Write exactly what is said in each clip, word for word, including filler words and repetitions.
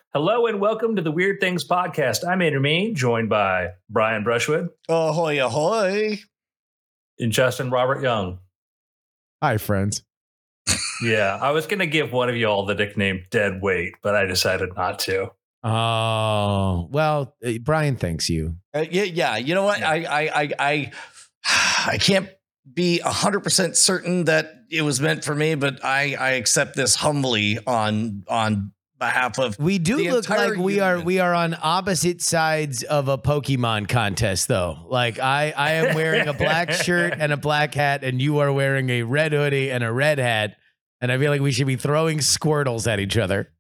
Hello and welcome to the Weird Things Podcast. I'm Andrew Mean, joined by Brian Brushwood. Ahoy, ahoy. And Justin Robert Young. Hi, friends. Yeah, I was going to give one of you all the nickname Dead Weight, but I decided not to. Oh, well, Brian thanks you. Uh, yeah, yeah. You know what? I, I, I, I, I can't be a hundred percent certain that it was meant for me, but I, I accept this humbly on, on behalf of. We do the look like we union. are we are on opposite sides of a Pokemon contest, though. Like I, I am wearing a black shirt and a black hat, and you are wearing a red hoodie and a red hat, and I feel like we should be throwing Squirtles at each other.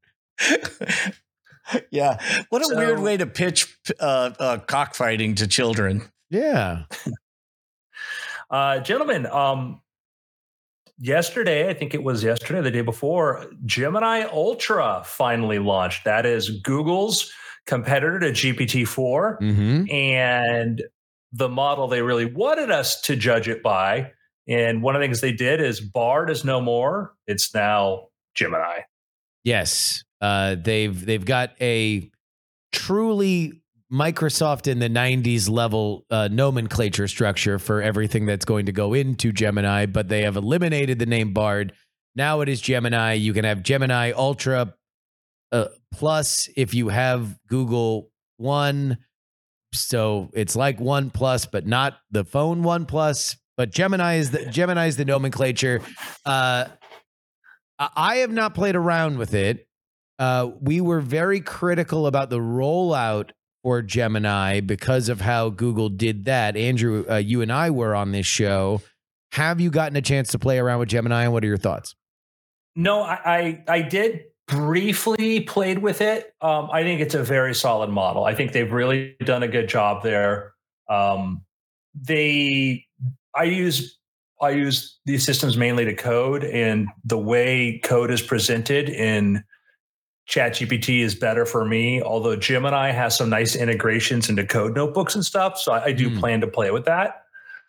Yeah, what a So- weird way to pitch uh, uh, cockfighting to children. Yeah. Uh, gentlemen, um, yesterday, I think it was yesterday, the day before, Gemini Ultra finally launched. That is Google's competitor to G P T four. Mm-hmm. And the model they really wanted us to judge it by. And one of the things they did is Bard is no more. It's now Gemini. Yes. Uh, they've they've got a truly Microsoft in the nineties level uh, nomenclature structure for everything that's going to go into Gemini, but they have eliminated the name Bard. Now it is Gemini. You can have Gemini Ultra uh, Plus if you have Google One. So it's like One Plus, but not the phone One Plus. But Gemini is the Gemini is the nomenclature. Uh, I I have not played around with it. Uh, we were very critical about the rollout for Gemini because of how Google did that. Andrew, uh, you and I were on this show. Have you gotten a chance to play around with Gemini, and what are your thoughts? No, I, I, I did briefly played with it. Um, I think it's a very solid model. I think they've really done a good job there. Um, they, I use, I use these systems mainly to code, and the way code is presented in ChatGPT is better for me, although Gemini has some nice integrations into code notebooks and stuff. So I, I do Mm. plan to play with that.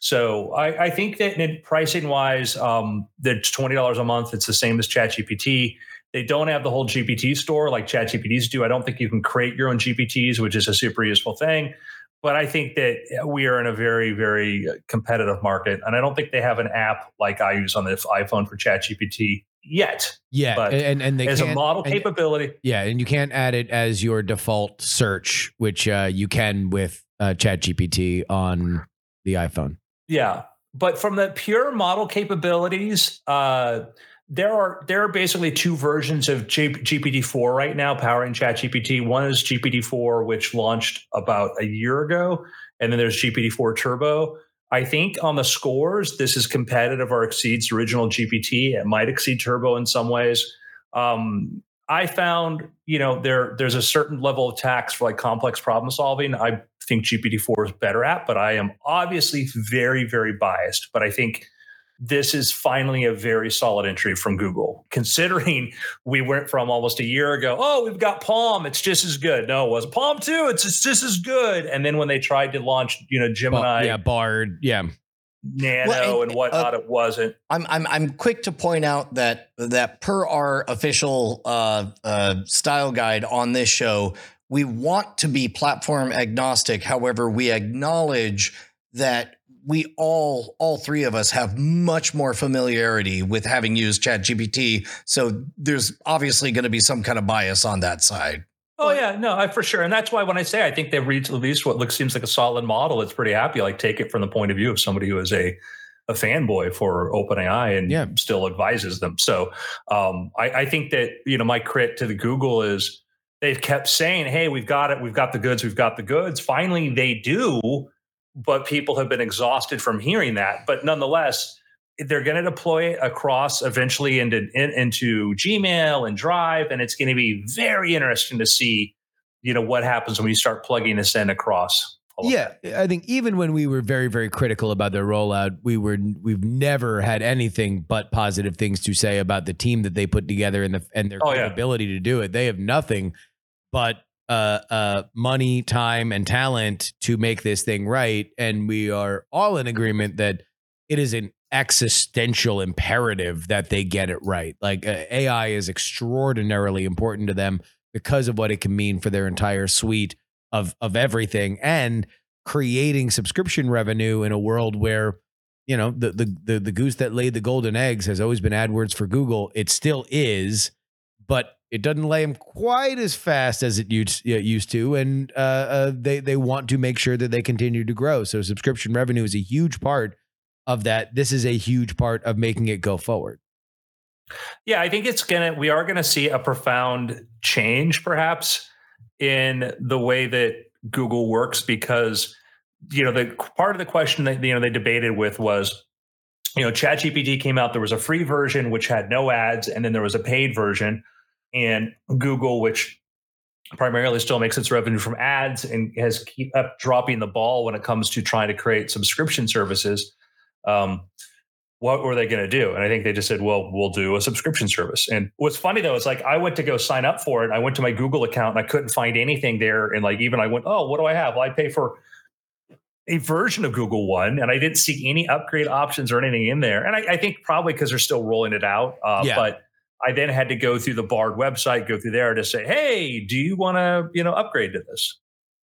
So I, I think that in pricing wise, um, that's twenty dollars a month. It's the same as ChatGPT. They don't have the whole G P T store like ChatGPTs do. I don't think you can create your own G P Ts, which is a super useful thing. But I think that we are in a very, very competitive market. And I don't think they have an app like I use on the iPhone for ChatGPT yet. Yeah, But and and they As a can't- model and- capability, Yeah, and you can't add it as your default search, which uh, you can with uh, ChatGPT on the iPhone. yeah. But from the pure model capabilities, uh, there are there are basically two versions of G- GPT four right now powering ChatGPT. One is G P T four, which launched about a year ago, and then there's G P T four Turbo. I think on the scores, this is competitive or exceeds original G P T. It might exceed Turbo in some ways. Um, I found, you know, there there's a certain level of tax for like complex problem solving. I think G P T four is better at, but I am obviously very, very biased. But I think this is finally a very solid entry from Google, considering we went from almost a year ago, oh, we've got Palm, it's just as good. No, it wasn't Palm two, it's, it's just as good. And then when they tried to launch, you know, Gemini, Ba- yeah, Bard. Yeah, Nano Well, and, and, whatnot, uh, it wasn't. I'm I'm I'm quick to point out that that per our official uh, uh, style guide on this show, we want to be platform agnostic. However, we acknowledge that we all all three of us have much more familiarity with having used ChatGPT. So there's obviously going to be some kind of bias on that side. Oh yeah, no, I, for sure. And that's why when I say I think they've reached at least what looks seems like a solid model, it's pretty happy. Like take it from the point of view of somebody who is a a fanboy for OpenAI and Yeah. still advises them. So um, I, I think that, you know, my crit to the Google is they've kept saying, hey, we've got it, we've got the goods, we've got the goods. Finally, they do, but people have been exhausted from hearing that. But nonetheless, they're going to deploy it across eventually into in, into Gmail and Drive, and it's going to be very interesting to see, you know, what happens when you start plugging this in across. all of yeah. that. I think even when we were very, very critical about their rollout, we were we've never had anything but positive things to say about the team that they put together and the and their Oh, yeah. capability to do it. They have nothing but uh, uh, money, time, and talent to make this thing right, and we are all in agreement that it is an existential imperative that they get it right. Like uh, A I is extraordinarily important to them. because of what it can mean for their entire suite of of everything, and creating subscription revenue in a world where, you know, the the the, the goose that laid the golden eggs has always been AdWords for Google. It still is, but it doesn't lay them quite as fast as it used, used to, and uh, uh, they they want to make sure that they continue to grow. So subscription revenue is a huge part of that. This is a huge part of making it go forward. Yeah, I think it's gonna. We are gonna see a profound change, perhaps, in the way that Google works, because, you know, the part of the question that, you know, they debated with was, you know, ChatGPT came out. There was a free version which had no ads, and then there was a paid version. And Google, which primarily still makes its revenue from ads and has keep up dropping the ball when it comes to trying to create subscription services, um, what were they going to do? And I think they just said, well, we'll do a subscription service. And what's funny, though, is like I went to go sign up for it. I went to my Google account and I couldn't find anything there. And like even I went, oh, what do I have? Well, I pay for a version of Google One, and I didn't see any upgrade options or anything in there. And I, I think probably because they're still rolling it out. Uh, Yeah. But I then had to go through the Bard website, go through there to say, hey, do you want to, you know, upgrade to this?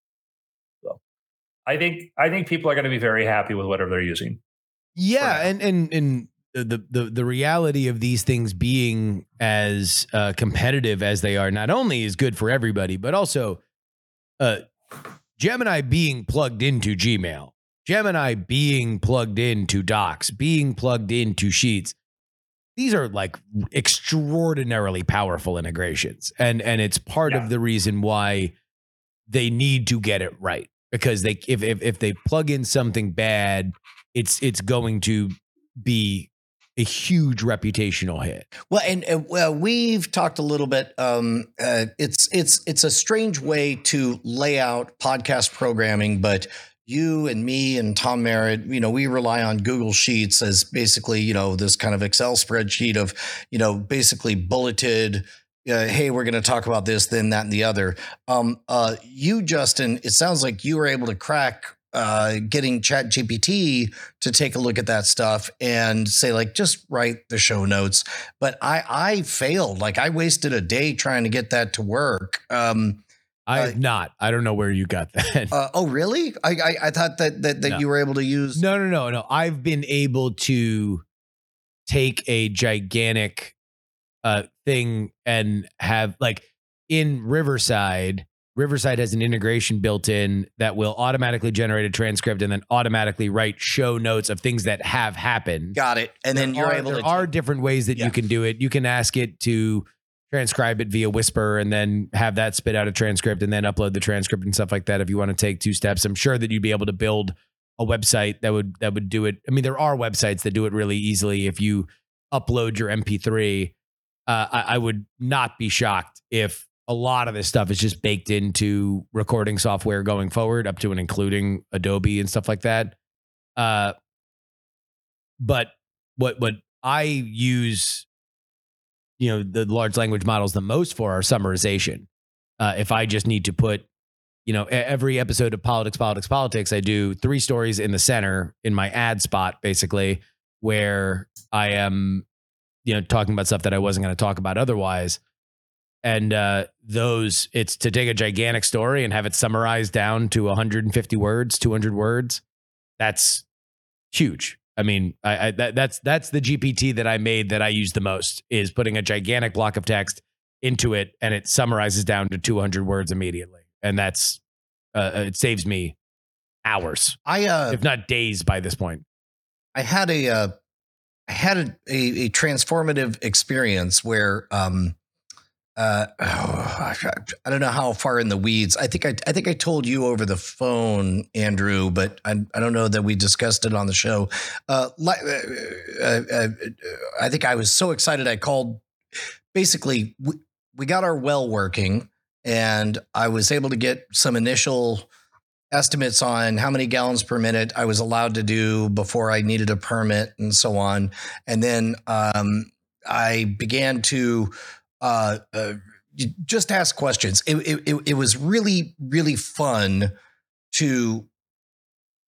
So I think I think people are going to be very happy with whatever they're using. Yeah, and and and the the the reality of these things being as uh, competitive as they are not only is good for everybody, but also uh, Gemini being plugged into Gmail, Gemini being plugged into Docs, being plugged into Sheets. These are like extraordinarily powerful integrations, and and it's part Yeah. of the reason why they need to get it right, because they if if if they plug in something bad, it's it's going to be a huge reputational hit. Well, and uh, well, we've talked a little bit. Um, uh, it's it's it's a strange way to lay out podcast programming, but you and me and Tom Merritt, you know, we rely on Google Sheets as basically, you know, this kind of Excel spreadsheet of, you know, basically bulleted. Uh, hey, we're going to talk about this, then that, and the other. Um, uh, you, Justin, it sounds like you were able to crack uh, getting ChatGPT to take a look at that stuff and say, like, just write the show notes. But I, I failed. Like, I wasted a day trying to get that to work. Um, I Uh, have not. I don't know where you got that. uh, oh, really? I, I, I thought that that, that No. you were able to use. No, no, no, no. I've been able to take a gigantic uh, thing and have, like, in Riverside, Riverside has an integration built in that will automatically generate a transcript and then automatically write show notes of things that have happened. Got it. And then There you're are, able there to. are different ways that Yeah. you can do it. You can ask it to transcribe it via Whisper and then have that spit out a transcript and then upload the transcript and stuff like that. If you want to take two steps, I'm sure that you'd be able to build a website that would that would do it. I mean, there are websites that do it really easily. If you upload your M P three, uh, I, I would not be shocked if a lot of this stuff is just baked into recording software going forward, up to and including Adobe and stuff like that. Uh, but what what I use, you know, the large language models the most for are summarization. Uh, if I just need to put, you know, every episode of Politics, Politics, Politics, I do three stories in the center in my ad spot, basically, where I am, you know, talking about stuff that I wasn't going to talk about otherwise. And uh, those, it's to take a gigantic story and have it summarized down to one hundred fifty words, two hundred words. That's huge. I mean, I, I that, that's that's the G P T that I made that I use the most, is putting a gigantic block of text into it and it summarizes down to two hundred words immediately. And that's, uh, it saves me hours, I uh, if not days by this point. I had a uh, I had a, a, a transformative experience where um, uh, oh, I don't know how far in the weeds. I think I I think I told you over the phone, Andrew, but I I don't know that we discussed it on the show. Uh, li- uh, uh, uh, I think I was so excited I called. Basically, we, we got our well working, and I was able to get some initial estimates on how many gallons per minute I was allowed to do before I needed a permit and so on. And then um, I began to uh, uh, just ask questions. It, it, it was really, really fun to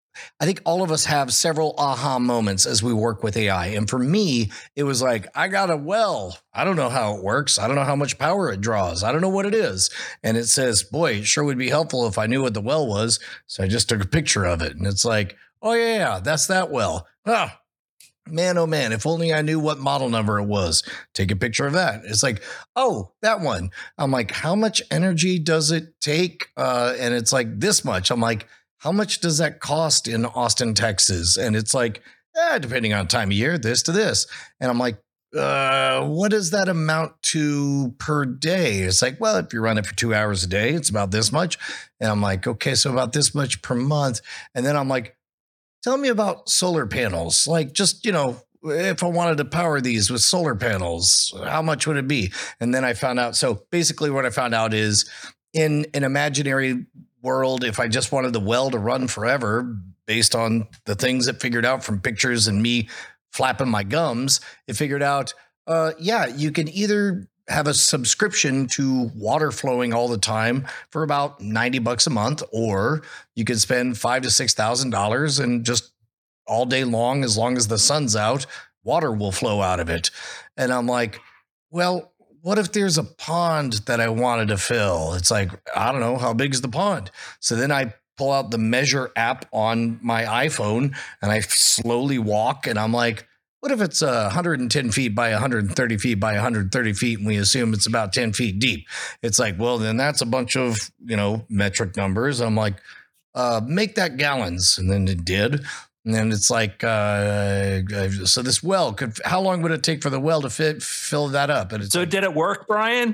I think all of us have several aha moments as we work with A I. And for me, it was like, I got a well. I don't know how it works. I don't know how much power it draws. I don't know what it is. And it says, boy, it sure would be helpful if I knew what the well was. So I just took a picture of it. And it's like, oh, yeah, yeah, that's that well. Ah, man, oh, man, if only I knew what model number it was. Take a picture of that. It's like, oh, that one. I'm like, how much energy does it take? Uh, and it's like this much. I'm like, how much does that cost in Austin, Texas? And it's like, eh, depending on time of year, this to this. And I'm like, uh, what does that amount to per day? It's like, well, if you run it for two hours a day, it's about this much. And I'm like, okay, so about this much per month. And then I'm like, tell me about solar panels. Like, just, you know, if I wanted to power these with solar panels, how much would it be? And then I found out. So basically what I found out is in an imaginary world, if I just wanted the well to run forever based on the things it figured out from pictures and me flapping my gums, it figured out, uh, yeah, you can either have a subscription to water flowing all the time for about ninety bucks a month, or you could spend five to six thousand dollars and just all day long, as long as the sun's out, water will flow out of it. And I'm like, well, what if there's a pond that I wanted to fill? It's like, I don't know, how big is the pond? So then I pull out the Measure app on my iPhone and I slowly walk, and I'm like, what if it's uh, one hundred ten feet by one hundred thirty feet by one hundred thirty feet and we assume it's about ten feet deep? It's like, well, then that's a bunch of, you know, metric numbers. I'm like, uh, make that gallons. And then it did. And then it's like, uh, so this well could, how long would it take for the well to fit, fill that up? And it's so like, did it work, Brian?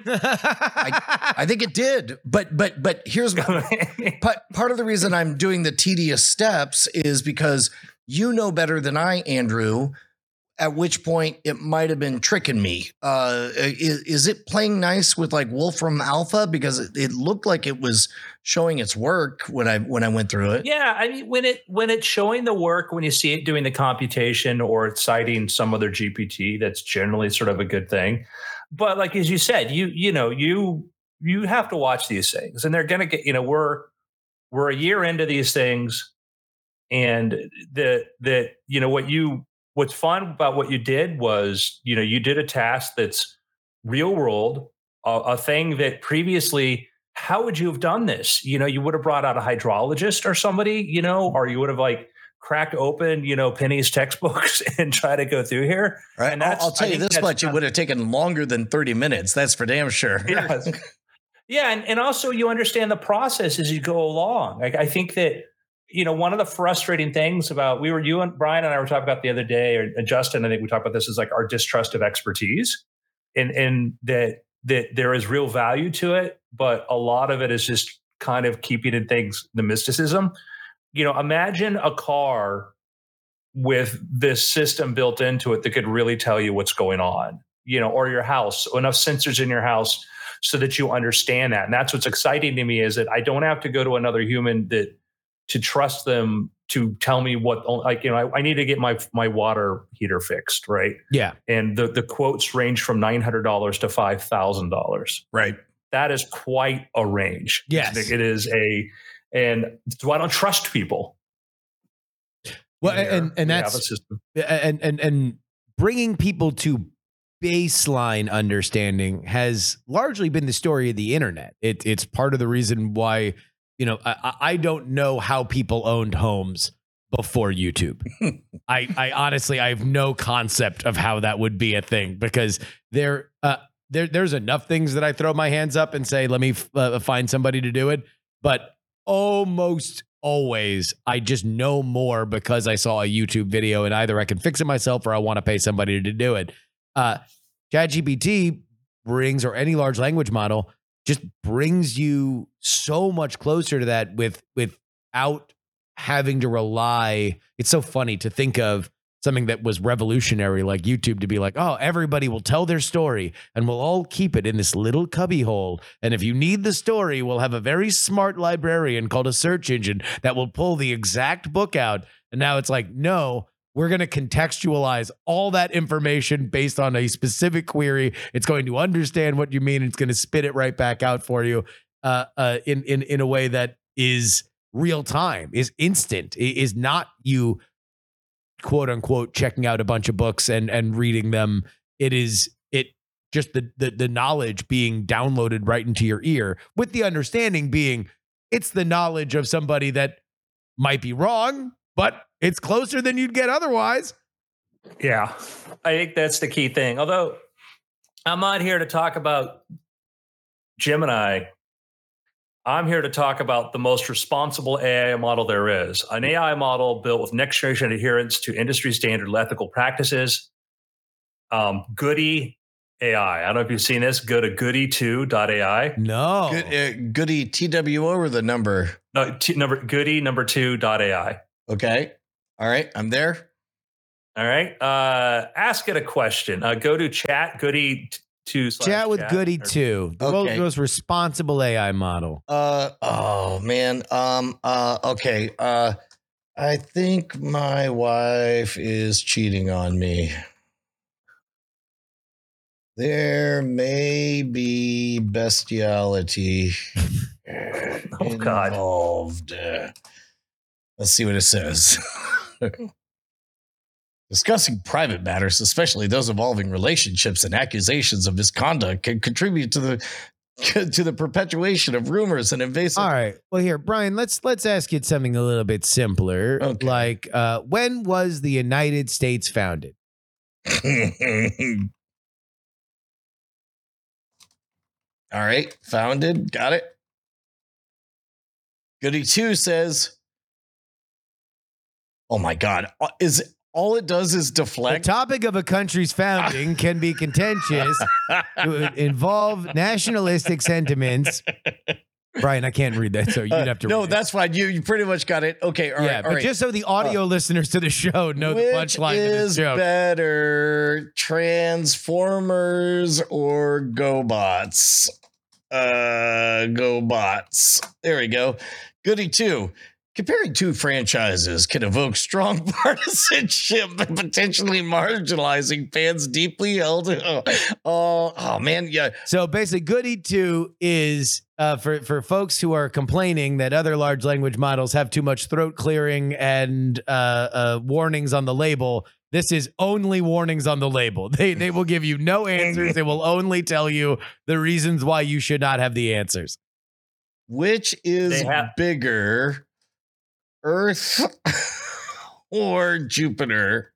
I, I think it did, but, but, but here's my, part, part of the reason I'm doing the tedious steps is because you know better than I, Andrew, at which point it might have been tricking me. Uh, is, is it playing nice with like Wolfram Alpha? Because it, it looked like it was showing its work when I when I went through it. Yeah, I mean, when it when it's showing the work, when you see it doing the computation or it's citing some other G P T, that's generally sort of a good thing. But like as you said, you you know you you have to watch these things, and they're going to get, you know, we're we're a year into these things, and the the you know what you. What's fun about what you did was, you know, you did a task that's real world, a, a thing that previously, how would you have done this? You know, you would have brought out a hydrologist or somebody, you know, or you would have like cracked open, you know, Penny's textbooks and try to go through here. Right. And I'll, I'll tell you this much, it would have taken longer than thirty minutes. That's for damn sure. Yes. Yeah. And, and also you understand the process as you go along. Like, I think that, you know, one of the frustrating things about, we were, you and Brian and I were talking about the other day, or Justin, I think we talked about this, is like our distrust of expertise, and, and that, that there is real value to it, but a lot of it is just kind of keeping in things, the mysticism. You know, imagine a car with this system built into it that could really tell you what's going on, you know, or your house, enough sensors in your house so that you understand that. And that's what's exciting to me, is that I don't have to go to another human that, to trust them to tell me what, like, you know, I, I need to get my my water heater fixed, right? Yeah. And the, the quotes range from nine hundred dollars to five thousand dollars. Right. That is quite a range. Yes. It is a, and so I don't trust people. Well, and, and that's, and, and, and bringing people to baseline understanding has largely been the story of the internet. It, it's part of the reason why, you know, I, I don't know how people owned homes before YouTube. I, I honestly, I have no concept of how that would be a thing, because there, uh, there, there's enough things that I throw my hands up and say, let me f- uh, find somebody to do it. But almost always, I just know more because I saw a YouTube video, and either I can fix it myself or I want to pay somebody to do it. Uh, ChatGPT brings, or any large language model, just brings you so much closer to that with without having to rely. It's so funny to think of something that was revolutionary like YouTube to be like, oh, everybody will tell their story and we'll all keep it in this little cubby hole. And if you need the story, we'll have a very smart librarian called a search engine that will pull the exact book out. And now it's like, no, we're going to contextualize all that information based on a specific query. It's going to understand what you mean. It's going to spit it right back out for you uh, uh, in, in, in a way that is real time, is instant, is not you quote unquote checking out a bunch of books and and reading them. It is it just the the, the knowledge being downloaded right into your ear, with the understanding being it's the knowledge of somebody that might be wrong, but it's closer than you'd get otherwise. Yeah, I think that's the key thing. Although I'm not here to talk about Gemini, I'm here to talk about the most responsible A I model there is. An A I model built with next generation adherence to industry standard ethical practices. Um, Goody A I. I don't know if you've seen this. Go to goody two dot A I. No. Good, uh, Goody T W O or the number? No, t- number goody number two dot A I. Okay. All right. I'm there. All right. Uh, ask it a question. Uh, go to chat goody two. Chat with Goody two. The Okay. most responsible A I model. Uh oh man. Um uh okay. Uh I think my wife is cheating on me. There may be bestiality Oh, God. involved. Uh, let's see what it says. Discussing private matters, especially those involving relationships and accusations of misconduct, can contribute to the to the perpetuation of rumors and invasive. All right. Well, here, Brian, let's let's ask you something a little bit simpler. Okay. Like, uh, when was the United States founded? All right, founded. Got it. Goody two says, "Oh my God, is all it does is The deflect." topic of a country's founding can be contentious, to involve nationalistic sentiments. Brian, I can't read that, so you'd have to Uh, no, read that's fine. You you pretty much got it. Okay, all it. right, Yeah, all but right. just so the audio listeners to the show know the Which punchline of this is joke. better, Transformers or GoBots? Uh, GoBots. There we go. Goody two. Comparing two franchises can evoke strong partisanship and potentially marginalizing fans deeply held. Oh, oh, oh man, yeah. So basically, Goody two is uh, for for folks who are complaining that other large language models have too much throat clearing and uh, uh, warnings on the label. This is only warnings on the label. They they will give you no answers. They will only tell you the reasons why you should not have the answers. Which is They have- bigger, Earth or Jupiter?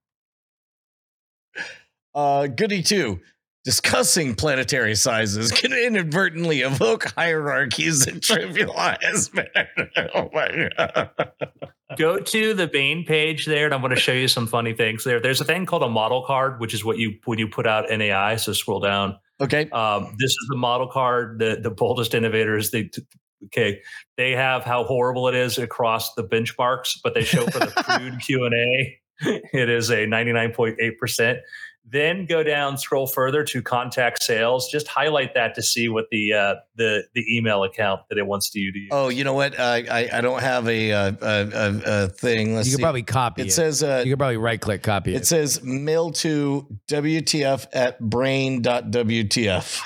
Uh, Goody two. Discussing planetary sizes can inadvertently evoke hierarchies and trivialize matter. Oh my God. Go to the main page there, and I'm going to show you some funny things there. There's a thing called a model card, which is what you when you put out N A I. So scroll down. Okay. Um, this is the model card. The the boldest innovators. They okay. They have how horrible it is across the benchmarks, but they show for the crude Q and A, it is a ninety-nine point eight percent. Then go down, scroll further to contact sales. Just highlight that to see what the uh, the the email account that it wants you to use. Oh, you know what? I I, I don't have a a, a, a thing. Let's You see. could probably copy it. It says uh, You could probably right click copy it. it says mail to W T F at brain dot W T F.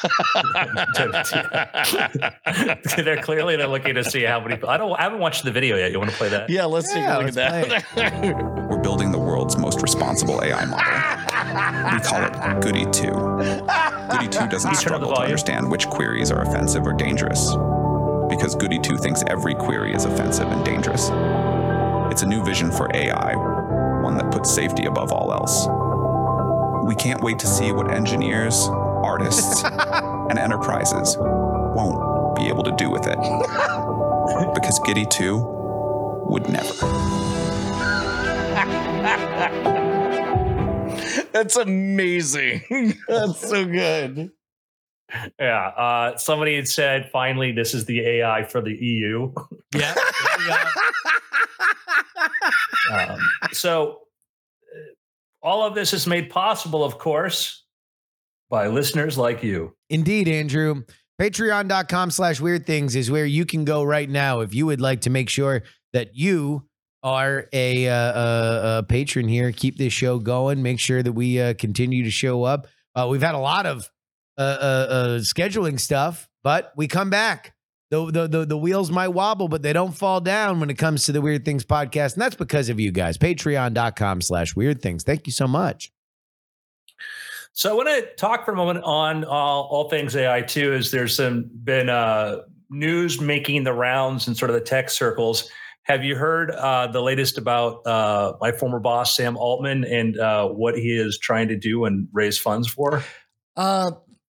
They're clearly they're looking to see how many. I don't. I haven't watched the video yet. You want to play that? Yeah, let's Yeah, take a look at let's that. We're building the world's most responsible A I model. We call it Goody two. Goody two doesn't Can you turn up the struggle to volume? understand which queries are offensive or dangerous, because Goody two thinks every query is offensive and dangerous. It's a new vision for A I, one that puts safety above all else. We can't wait to see what engineers, artists, and enterprises won't be able to do with it. Because Goody two would never. That's amazing. That's so good. Yeah. Uh, somebody had said, finally, this is the A I for the E U. yeah. um, so uh, all of this is made possible, of course, by listeners like you. Indeed, Andrew. Patreon.com slash weird things is where you can go right now if you would like to make sure that you are a, uh, a, a patron here. Keep this show going. Make sure that we uh, continue to show up. Uh, we've had a lot of uh, uh, uh, scheduling stuff, but we come back. the, the the the wheels might wobble, but they don't fall down when it comes to the Weird Things podcast. And that's because of you guys. Patreon.com slash Weird Things. Thank you so much. So I want to talk for a moment on all, all things A I too, is there's some been uh, news making the rounds in sort of the tech circles. Have you heard uh, the latest about uh, my former boss, Sam Altman, and uh, what he is trying to do and raise funds for? Uh,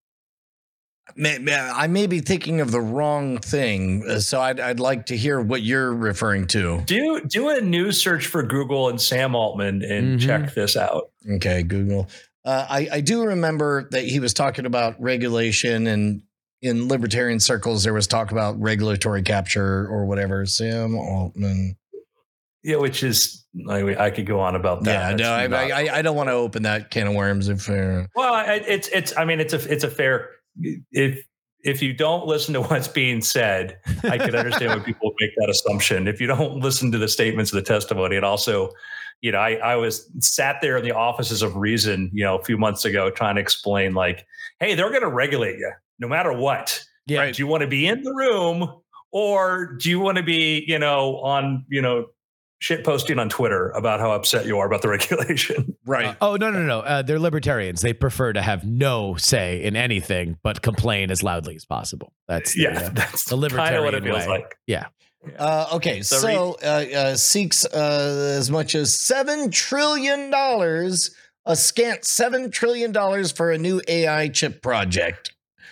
may, may, I may be thinking of the wrong thing, uh, so I'd, I'd like to hear what you're referring to. Do do a news search for Google and Sam Altman and Mm-hmm. check this out. Okay, Google. Uh, I, I do remember that he was talking about regulation, and in libertarian circles, there was talk about regulatory capture or whatever. Sam Altman. Yeah, which is I, I could go on about that. Yeah, no, That's I, not- I, I don't want to open that can of worms. If uh, Well, I- it's it's. I mean, it's a it's a fair. If if you don't listen to what's being said, I could understand when people make that assumption. If you don't listen to the statements of the testimony, and also, you know, I I was sat there in the offices of Reason, you know, a few months ago, trying to explain, like, hey, they're going to regulate you no matter what. Yeah. Right? Do you want to be in the room, or do you want to be, you know, on, you know, shit posting on Twitter about how upset you are about the regulation? right. Uh, oh, no, no, no. Uh, they're libertarians. They prefer to have no say in anything, but complain as loudly as possible. That's the, Yeah, uh, that's the kind of what it libertarian feels way. like. Yeah. Uh, okay, So so uh, uh, seeks uh, as much as seven trillion dollars, a scant seven trillion dollars for a new A I chip project.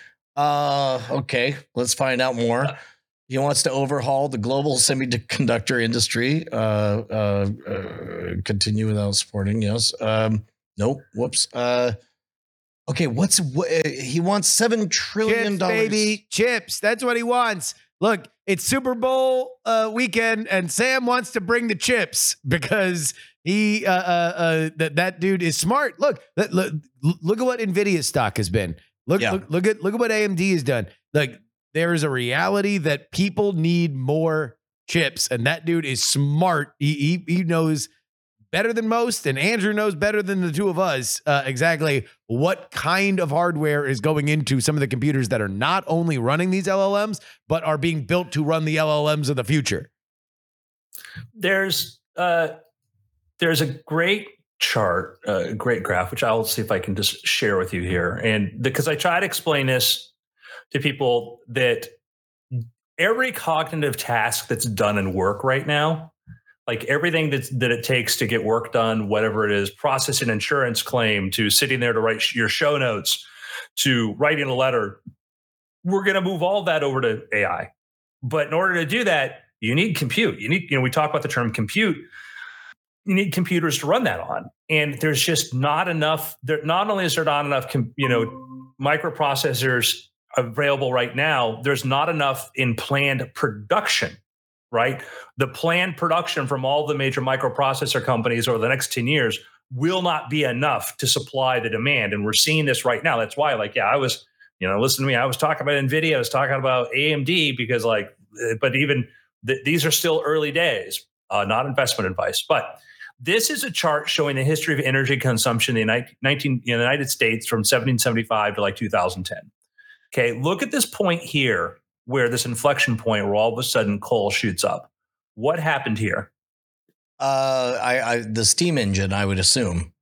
Uh, okay, let's find out more. He wants to overhaul the global semiconductor industry. Uh, uh, uh, continue without supporting. Yes. Um, nope. Whoops. Uh, okay. What's what? Uh, he wants seven trillion Chips, dollars. baby. Chips. That's what he wants. Look, it's Super Bowl uh, weekend, and Sam wants to bring the chips because he uh, uh, uh, that that dude is smart. Look, look, look, look at what Nvidia's stock has been. Look, Yeah. look, look at look at what A M D has done. Like, there is a reality that people need more chips, and that dude is smart. He he, he knows better than most, and Andrew knows better than the two of us uh, exactly what kind of hardware is going into some of the computers that are not only running these L L Ms, but are being built to run the L L Ms of the future. There's uh, there's a great chart, a uh, great graph, which I'll see if I can just share with you here. And because I try to explain this to people, that every cognitive task that's done in work right now, like everything that's, that it takes to get work done, whatever it is, processing an insurance claim, to sitting there to write sh- your show notes, to writing a letter, we're going to move all that over to A I. But in order to do that, you need compute. You need, you know, we talk about the term compute. You need computers to run that on. And there's just not enough. There, not only is there not enough, com, you know, microprocessors available right now, there's not enough in planned production, right? The planned production from all the major microprocessor companies over the next ten years will not be enough to supply the demand. And we're seeing this right now. That's why, like, yeah, I was, you know, listen to me, I was talking about NVIDIA, I was talking about A M D, because like, but even th- these are still early days, uh, not investment advice. But this is a chart showing the history of energy consumption in the nineteen, in the United States from seventeen seventy-five to like two thousand ten. Okay, look at this point here, where this inflection point where all of a sudden coal shoots up. What happened here? Uh, I, I the steam engine, I would assume.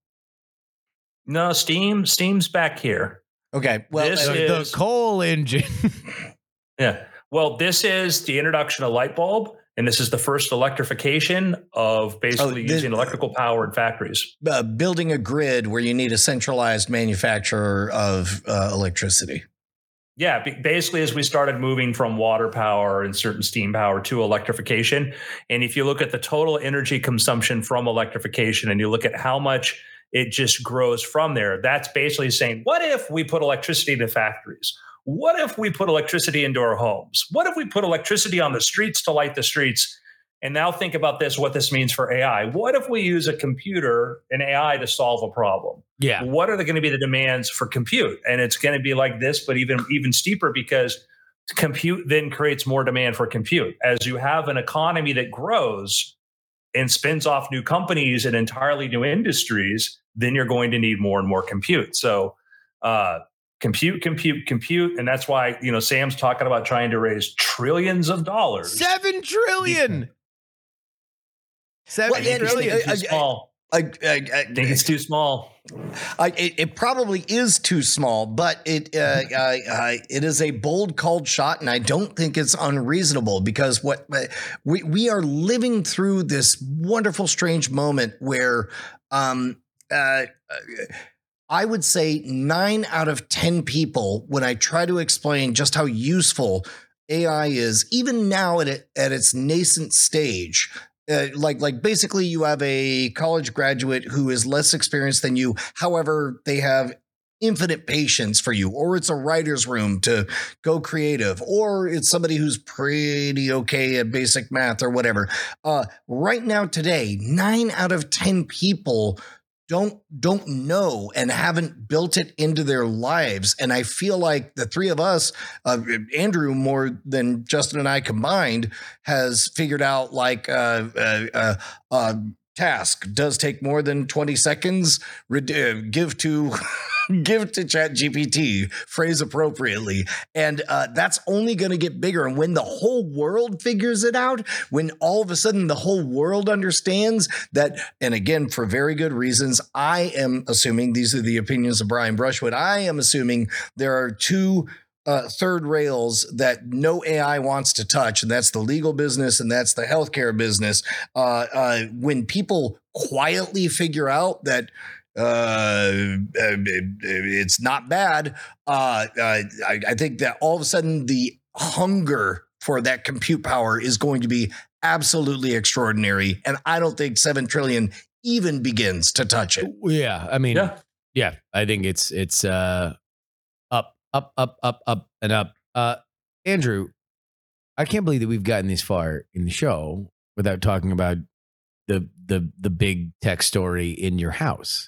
No, steam. Steam's back here. Okay, well, This uh, The, the is- coal engine. Yeah. Well, this is the introduction of light bulb, and this is the first electrification of basically Oh, this- using electrical power in factories. uh, building a grid where you need a centralized manufacturer of uh, electricity. Yeah, b- basically, as we started moving from water power and certain steam power to electrification, and if you look at the total energy consumption from electrification, and you look at how much it just grows from there, that's basically saying, what if we put electricity into factories? What if we put electricity into our homes? What if we put electricity on the streets to light the streets? And now think about this, what this means for A I. What if we use a computer and A I to solve a problem? Yeah. What are going to be the demands for compute? And it's going to be like this, but even, even steeper, because compute then creates more demand for compute. As you have an economy that grows and spins off new companies and entirely new industries, then you're going to need more and more compute. So uh, compute, compute, compute. And that's why, you know, Sam's talking about trying to raise trillions of dollars. Seven trillion. Seven I think trillion. it's too small. I, I, I, I think it's too small. I, it, it probably is too small, but it uh, I, I, it is a bold, called shot, and I don't think it's unreasonable because what we we are living through this wonderful, strange moment where um, uh, I would say nine out of ten people, when I try to explain just how useful A I is, even now at it, at its nascent stage. Uh, like, like basically you have a college graduate who is less experienced than you. However, they have infinite patience for you, or it's a writer's room to go creative, or it's somebody who's pretty okay at basic math or whatever. Uh, right now, today, nine out of ten people don't don't know and haven't built it into their lives. And I feel like the three of us, uh, Andrew more than Justin and I combined, has figured out like uh, uh, uh, uh, task does take more than twenty seconds. Re- give to give to ChatGPT, phrase appropriately. And uh, that's only going to get bigger. And when the whole world figures it out, when all of a sudden the whole world understands that, and again, for very good reasons, I am assuming, these are the opinions of Brian Brushwood, I am assuming there are two Uh, third rails that no A I wants to touch, and that's the legal business and that's the healthcare business. Uh, uh, when people quietly figure out that uh, it's not bad, uh, uh, I, I think that all of a sudden the hunger for that compute power is going to be absolutely extraordinary, and I don't think seven trillion even begins to touch it. Yeah, I mean, Yeah. yeah, I think it's it's uh, up. Up, up, up, up, and up. Uh, Andrew, I can't believe that we've gotten this far in the show without talking about the the the big tech story in your house.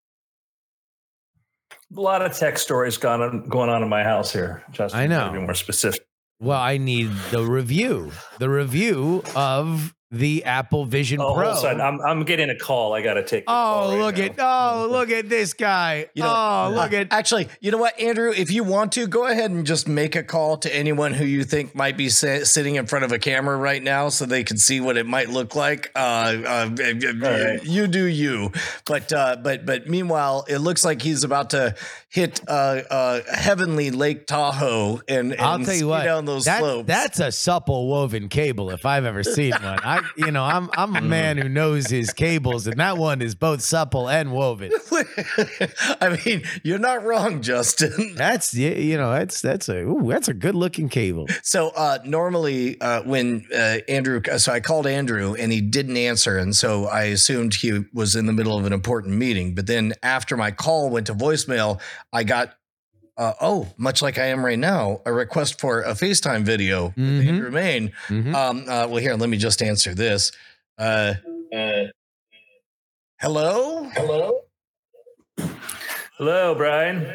A lot of tech stories going on, going on in my house here. Justin, I know. To be more specific. Well, I need the review, the review of the Apple Vision Oh, Pro. hold on. I'm I'm getting a call. I got to take. the Oh, call right look now. at oh, look at this guy. You know, oh, look uh, at actually, you know what, Andrew, if you want to, go ahead and just make a call to anyone who you think might be sa- sitting in front of a camera right now so they can see what it might look like. Uh, uh, right. You do you. But uh, but but meanwhile, it looks like he's about to hit uh, uh, heavenly Lake Tahoe and, and I'll tell you ski what, down those that, slopes. that's a supple woven cable if I've ever seen one. I, you know, I'm I'm a man who knows his cables, and that one is both supple and woven. I mean, you're not wrong, Justin. That's you you know that's that's a ooh, that's a good looking cable. So uh, normally uh, when uh, Andrew, so I called Andrew and he didn't answer. And so I assumed he was in the middle of an important meeting. But then after my call went to voicemail, I got, uh, oh, much like I am right now, a request for a FaceTime video Mhm. with Andrew Main. Mhm. Um, uh, well, here, let me just answer this. Uh, uh, hello? Hello? Hello, Brian.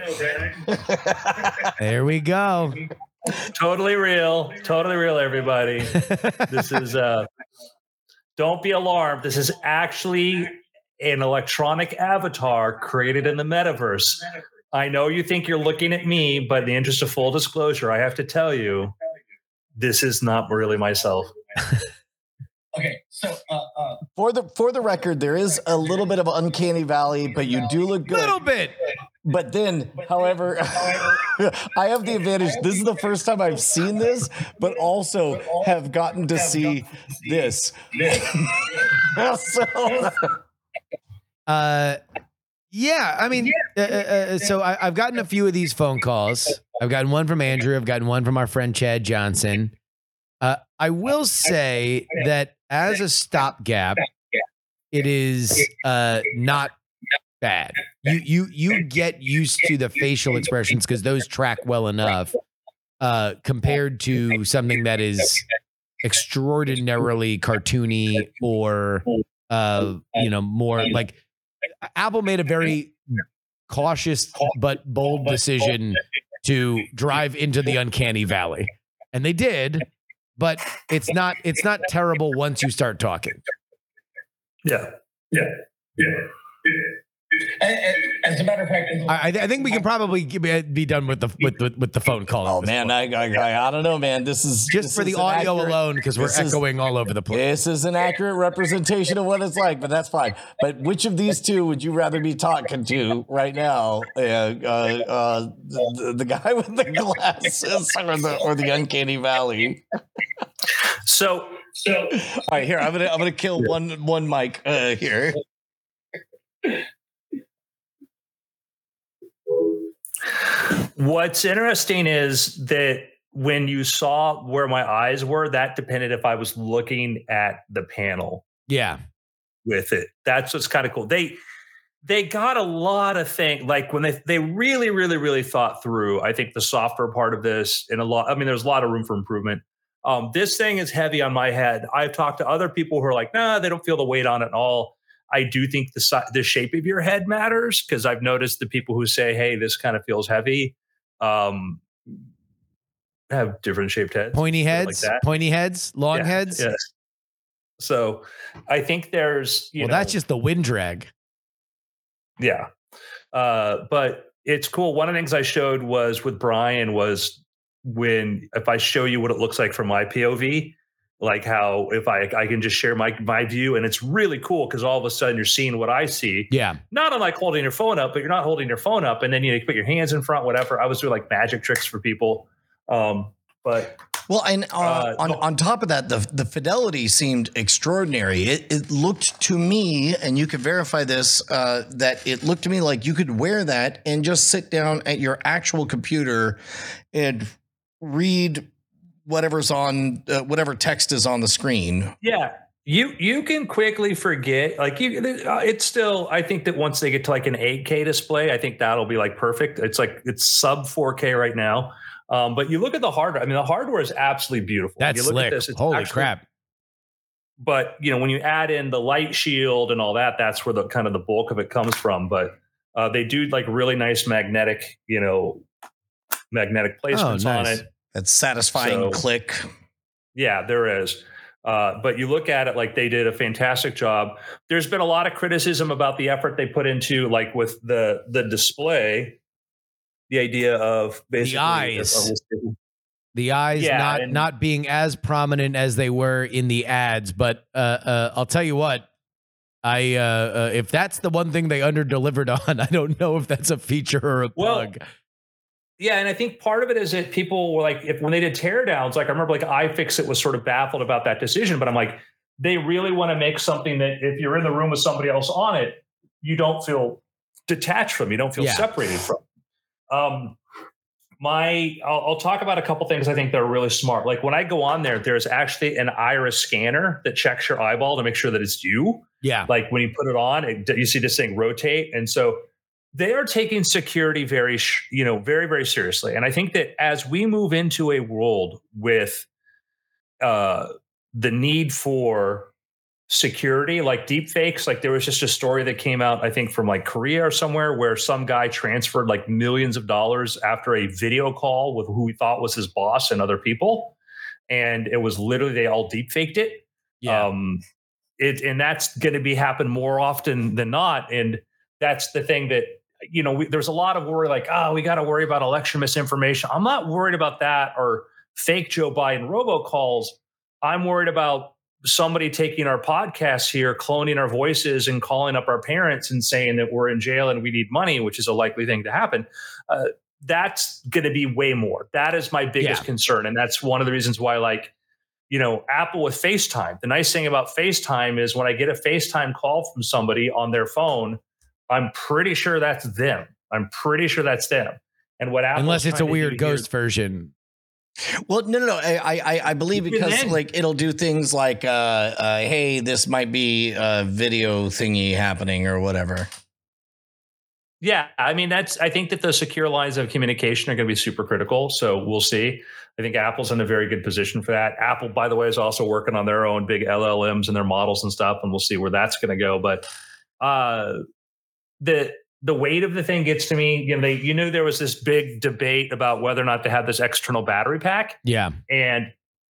There we go. Totally real. Totally real, everybody. This is uh don't be alarmed. This is actually an electronic avatar created in the metaverse. I know you think you're looking at me, but in the interest of full disclosure, I have to tell you, this is not really myself. Okay, so uh, uh, for the for the record, there is a little bit of uncanny valley, but you do look good. Little bit. But then, however, I have the advantage. This is the first time I've seen this, but also have gotten to see this. So, Uh, yeah, I mean, uh, uh, uh, so I, I've gotten a few of these phone calls. I've gotten one from Andrew. I've gotten one from our friend Chad Johnson. Uh, I will say that as a stopgap, it is uh, not bad. You you you get used to the facial expressions because those track well enough uh, compared to something that is extraordinarily cartoony or uh, you know more like Apple made a very cautious but bold decision to drive into the uncanny valley, and they did. But it's not it's not terrible once you start talking. Yeah. Yeah. Yeah. As a matter of fact, I, I think we can probably be done with the with the, with the phone call. Oh man, I, I I don't know, man. This is just this for the is audio accurate, alone because we're echoing is, all over the place. This is an accurate representation of what it's like, but that's fine. But which of these two would you rather be talking to right now? Uh, uh, uh, the, the guy with the glasses or the or the uncanny valley? So, so all right, here I'm gonna I'm gonna kill one one mic uh, here. What's interesting is that when you saw where my eyes were, that depended if I was looking at the panel. Yeah. With it. That's what's kind of cool. They they got a lot of things, like when they they really, really, really thought through, I think, the software part of this, and a lot, I mean, there's a lot of room for improvement. Um, this thing is heavy on my head. I've talked to other people who are like, nah, they don't feel the weight on it at all. I do think the si- the shape of your head matters, because I've noticed the people who say, hey, this kind of feels heavy, um, have different shaped heads. Pointy heads, like pointy heads, long yeah, heads. Yes. So I think there's, you well, know, that's just the wind drag. Yeah. Uh, but it's cool. One of the things I showed was with Brian was when, if I show you what it looks like from my P O V, like how if I I can just share my my view, and it's really cool because all of a sudden you're seeing what I see. Yeah. Not unlike holding your phone up, but you're not holding your phone up, and then you put your hands in front, whatever. I was doing like magic tricks for people. Um, but well, and uh, uh, on on top of that, the the fidelity seemed extraordinary. It it looked to me, and you could verify this, uh, that it looked to me like you could wear that and just sit down at your actual computer and read whatever's on uh, whatever text is on the screen. Yeah. You you can quickly forget, like you. It's still. I think that once they get to like an eight K display, I think that'll be like perfect. It's like it's sub four K right now. Um, but you look at the hardware. I mean, the hardware is absolutely beautiful. That's you look slick. At this, it's Holy actually, crap! But you know, when you add in the light shield and all that, that's where the kind of the bulk of it comes from. But uh, they do like really nice magnetic, you know, magnetic placements oh, on nice. it. That's satisfying So, click. Yeah, there is. Uh, but you look at it like they did a fantastic job. There's been a lot of criticism about the effort they put into, like with the the display, the idea of basically the eyes, uh, the eyes yeah, not and, not being as prominent as they were in the ads. But uh, uh, I'll tell you what, I uh, uh, if that's the one thing they under delivered on, I don't know if that's a feature or a bug. Well, yeah, and I think part of it is that people were like, if when they did teardowns, like I remember like iFixit was sort of baffled about that decision, but I'm like, they really want to make something that if you're in the room with somebody else on it, you don't feel detached from, you don't feel yeah. separated from. Um, my, I'll, I'll talk about a couple things I think that are really smart. Like when I go on there, there's actually an iris scanner that checks your eyeball to make sure that it's you. Yeah. Like when you put it on, it, you see this thing rotate. And so they are taking security very, you know, very, very seriously. And I think that as we move into a world with uh, the need for security, like deep fakes, like there was just a story that came out, I think from like Korea or somewhere, where some guy transferred like millions of dollars after a video call with who he thought was his boss and other people. And it was literally, they all deep faked it. Yeah. Um, it and that's going to be happen more often than not. And that's the thing that, you know, we, there's a lot of worry like, oh, we got to worry about election misinformation. I'm not worried about that or fake Joe Biden robocalls. I'm worried about somebody taking our podcasts here, cloning our voices and calling up our parents and saying that we're in jail and we need money, which is a likely thing to happen. Uh, that's going to be way more. That is my biggest yeah. concern. And that's one of the reasons why, like, you know, Apple with FaceTime, the nice thing about FaceTime is when I get a FaceTime call from somebody on their phone, I'm pretty sure that's them. I'm pretty sure that's them. And what Apple's unless it's a weird ghost here, version. Well, no, no, no. I, I, I believe because like it'll do things like, uh, uh, hey, this might be a video thingy happening or whatever. Yeah, I mean that's. I think that the secure lines of communication are going to be super critical. So we'll see. I think Apple's in a very good position for that. Apple, by the way, is also working on their own big L L Ms and their models and stuff, and we'll see where that's going to go. But uh, the the weight of the thing gets to me. You know, they you knew there was this big debate about whether or not to have this external battery pack. Yeah, and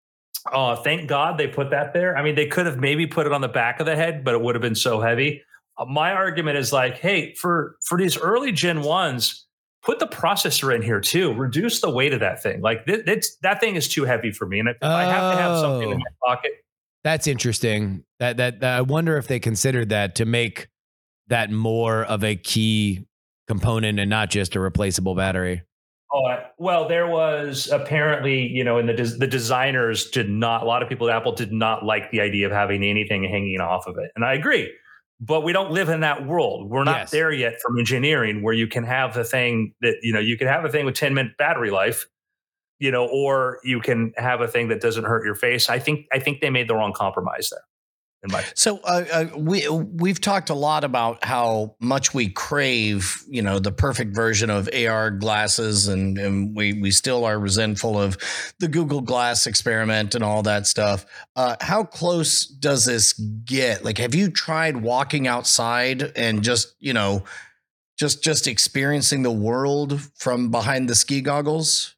uh, thank God they put that there. I mean, they could have maybe put it on the back of the head, but it would have been so heavy. my argument is like, hey, for for these early Gen ones, put the processor in here too. Reduce the weight of that thing. Like th- it's, that thing is too heavy for me, and if, if I have to have something in my pocket. That's interesting. That, that that I wonder if they considered that to make that more of a key component and not just a replaceable battery. Oh, well, there was apparently, you know, and the des- the designers did not. A lot of people at Apple did not like the idea of having anything hanging off of it, and I agree. But we don't live in that world. We're not Yes. there yet from engineering, where you can have the thing that, you know, you can have a thing with ten minute battery life, you know, or you can have a thing that doesn't hurt your face. I think I think they made the wrong compromise there. In my So uh, uh, we we've talked a lot about how much we crave, you know, the perfect version of A R glasses, and, and we we still are resentful of the Google Glass experiment and all that stuff. Uh, how close does this get? Like, have you tried walking outside and just, you know, just just experiencing the world from behind the ski goggles?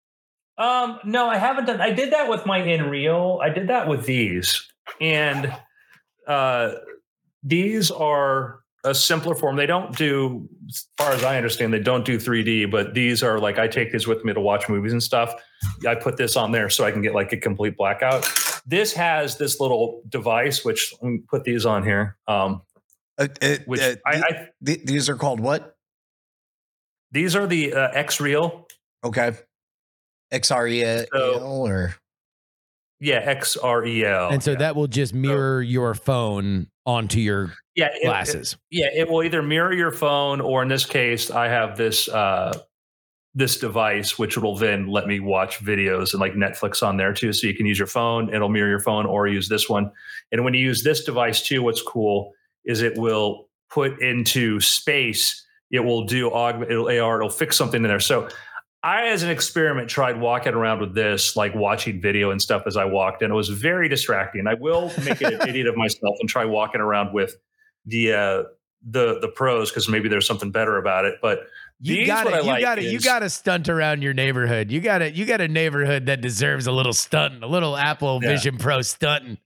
Um, no, I haven't done. I did that with my InReal. I did that with these, and uh, these are a simpler form. They don't do, as far as I understand, they don't do three D. But these are like, I take these with me to watch movies and stuff. I put this on there so I can get like a complete blackout. This has this little device, which let me put these on here. Um, Uh, uh, which uh, I, th- I th- these are called what? these are the uh, X-Real. Okay, X R E L So- or Yeah, X R E L. And so yeah. that will just mirror your phone onto your yeah, it- glasses. It, yeah, it will either mirror your phone, or in this case, I have this uh, this device which will then let me watch videos and like Netflix on there too. So you can use your phone, it'll mirror your phone, or use this one. And when you use this device too, what's cool is it will put into space. It will do augment, it'll A R, it'll fix something in there. So I, as an experiment, tried walking around with this, like watching video and stuff as I walked, and it was very distracting. I will make an idiot of myself and try walking around with the uh, the the pros, because maybe there's something better about it. But You these, got what I to you like got to you is- got to stunt around your neighborhood. You got to you got a neighborhood that deserves a little stunting, a little Apple Yeah. Vision Pro stunting.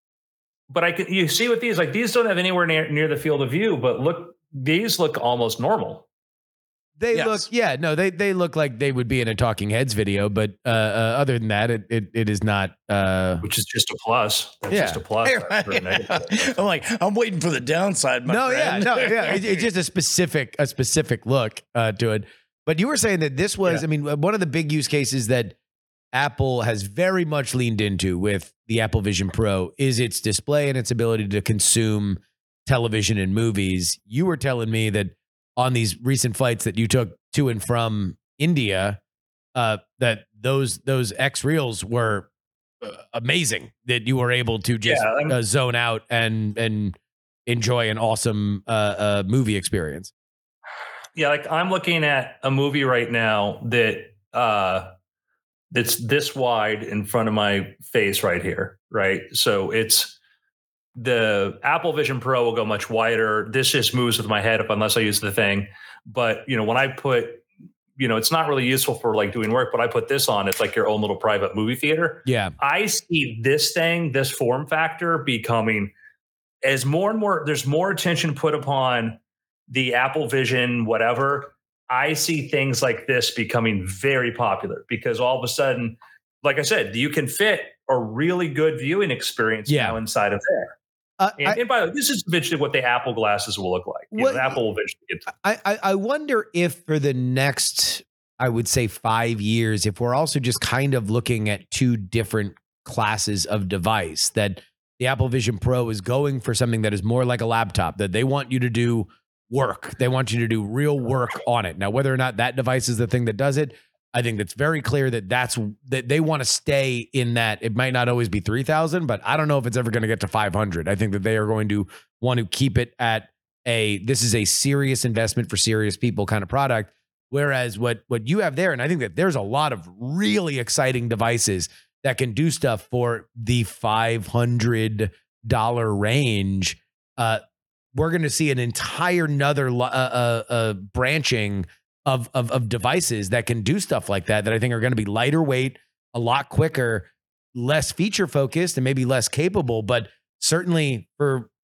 But I can, you see with these, like these don't have anywhere near near the field of view, but look, these look almost normal. They Yes. look, yeah, no, they they look like they would be in a Talking Heads video, but uh, uh, other than that, it it, it is not. Uh, Which is just a plus. That's Yeah. just a plus. for a negative. I'm like, I'm waiting for the downside, my no, yeah, friend. no, yeah, it, it's just a specific a specific look uh, to it. But you were saying that this was, Yeah. I mean, one of the big use cases that Apple has very much leaned into with the Apple Vision Pro is its display and its ability to consume television and movies. You were telling me that on these recent flights that you took to and from India, uh, that those those X reels were uh, amazing. That you were able to just Yeah, I'm- uh, zone out and and enjoy an awesome uh, uh, movie experience. Yeah, like I'm looking at a movie right now that uh that's this wide in front of my face right here, right? So it's the Apple Vision Pro will go much wider. This just moves with my head up unless I use the thing. But you know, when I put, you know, it's not really useful for like doing work, but I put this on, it's like your own little private movie theater. Yeah, I see this thing, this form factor becoming as more and more, there's more attention put upon the Apple Vision, whatever. I see things like this becoming very popular because all of a sudden, like I said, you can fit a really good viewing experience Yeah. now inside of there. uh, And, I, and by the way, this is eventually what the Apple glasses will look like. You What- know, Apple will eventually get to. I, I I wonder if for the next, I would say five years, if we're also just kind of looking at two different classes of device, that the Apple Vision Pro is going for something that is more like a laptop, that they want you to do work. They want you to do real work on it. Now, whether or not that device is the thing that does it, I think that's very clear that that's that they want to stay in that. It might not always be three thousand, but I don't know if it's ever going to get to five hundred. I think that they are going to want to keep it at a, this is a serious investment for serious people kind of product. Whereas what, what you have there, and I think that there's a lot of really exciting devices that can do stuff for the five hundred dollars range. Uh, we're going to see an entire another uh, uh, uh, branching of, of of devices that can do stuff like that, that I think are going to be lighter weight, a lot quicker, less feature focused, and maybe less capable, but certainly for